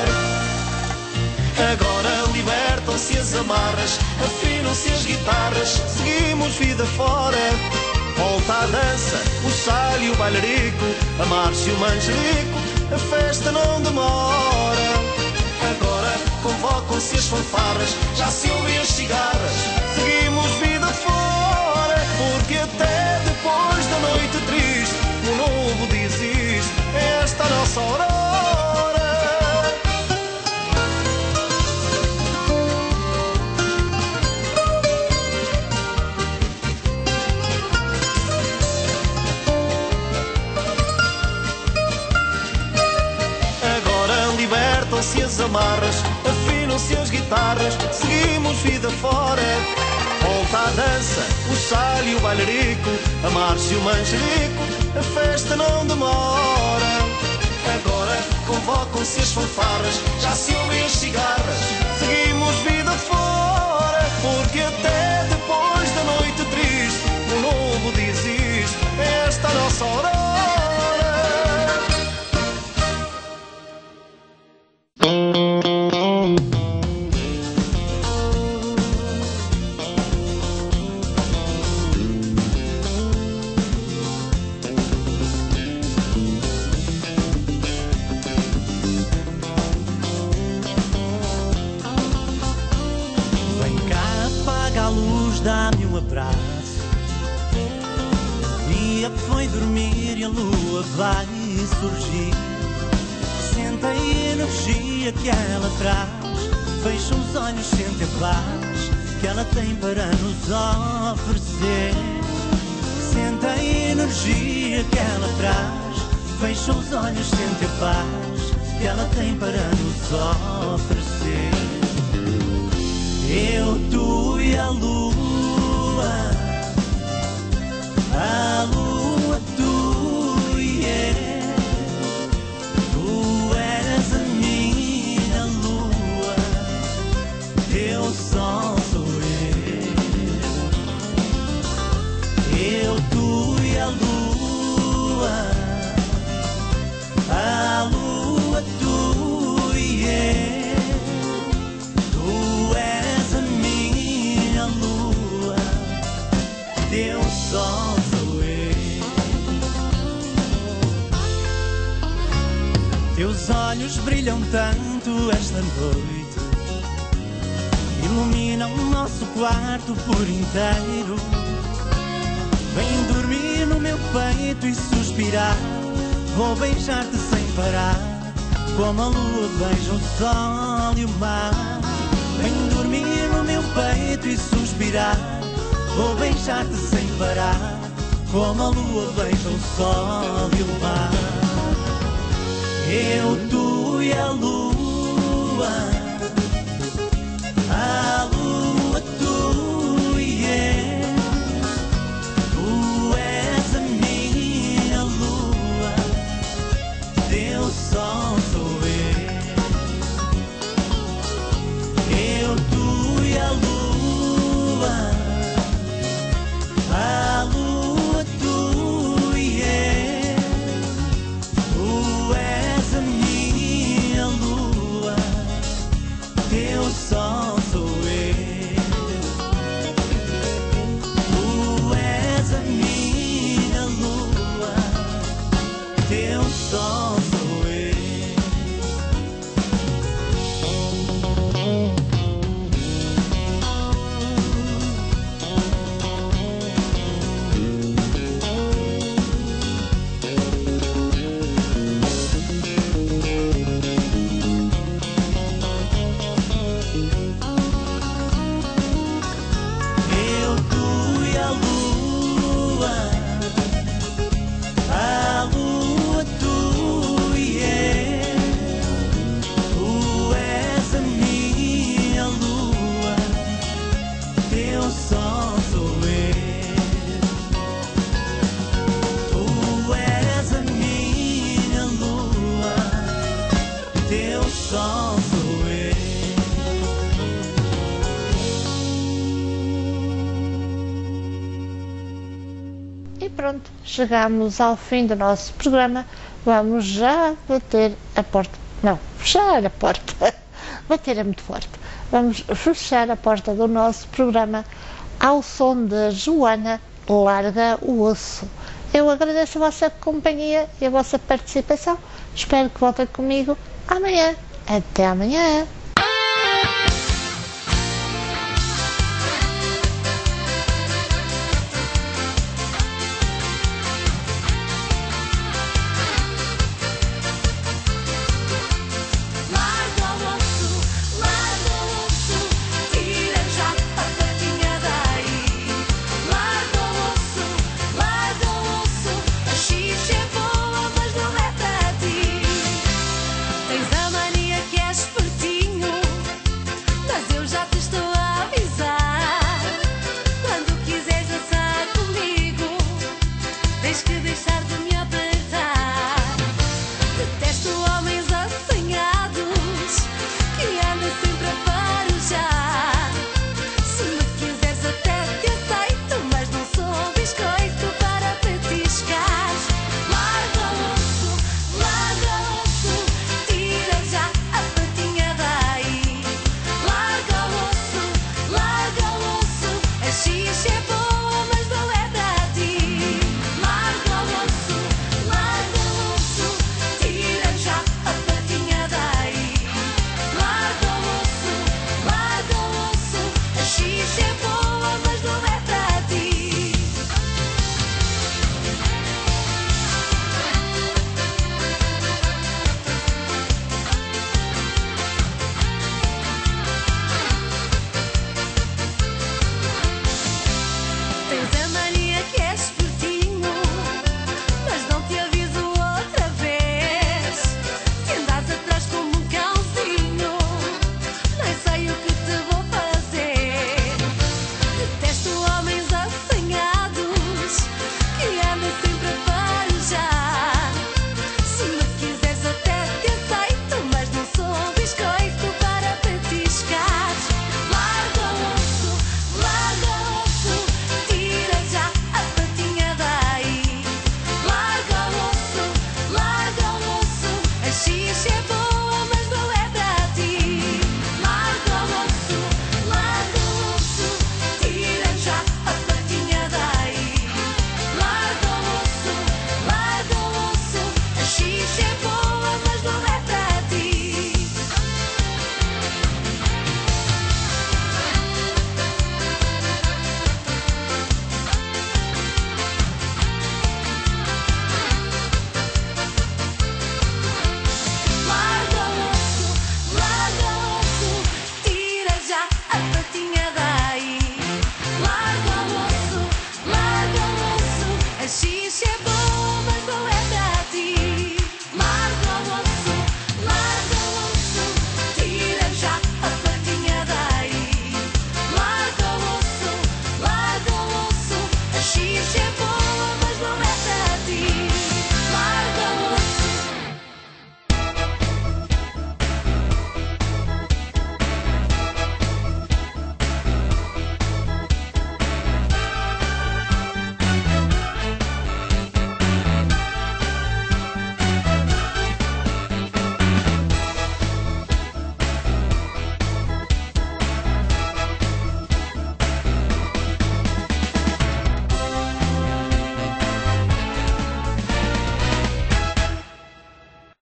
Speaker 11: Agora libertam-se as amarras, afinam-se as guitarras, seguimos vida fora. Volta a dança, o chale e o bailarico, a marcha e o manjerico, a festa não demora. Agora convocam-se as fanfarras, já se ouvem as cigarras, seguimos vida fora. Porque até depois da noite triste, o novo dia existe, é esta a nossa aurora. Libertam-se as amarras, afinam-se as guitarras, seguimos vida fora. Volta a dança, o chale e o bailarico, a marcha e o manjerico, a festa não demora. Agora convocam-se as fanfarras, já se ouvem as cigarras, seguimos vida fora. Porque até depois da noite triste, um novo dia existe, é esta a nossa aurora.
Speaker 2: Dá-me um abraço. O dia foi dormir e a lua vai surgir. Sente a energia que ela traz, fecha os olhos, sente a paz que ela tem para nos oferecer. Sente a energia que ela traz, fecha os olhos, sente a paz que ela tem para nos oferecer. Eu, tu e a lua, tu e eu. Tu és a minha lua, teu sol sou eu. Eu, tu e a lua, tu e eu. Tu és a minha lua, teu sol sou eu. Teus olhos brilham tanto esta noite, iluminam o nosso quarto por inteiro. Vem dormir no meu peito e suspirar, vou beijar-te sem parar, como a lua beija o sol e o mar. Vem dormir no meu peito e suspirar, vou beijar-te sem parar, como a lua beija o sol e o mar. Eu, tu e a lua, tu e eu. Tu és a minha lua, teu sol sou eu. Eu, tu e a lua, tu e eu. Tu és a minha lua,
Speaker 8: só sou eu.
Speaker 3: E pronto, chegamos ao fim do nosso programa. Vamos já bater a porta. Não, fechar a porta. Bater é muito forte. Vamos fechar a porta do nosso programa ao som de Joana, Larga o Osso. Eu agradeço a vossa companhia e a vossa participação. Espero que voltem comigo amanhã. Até amanhã.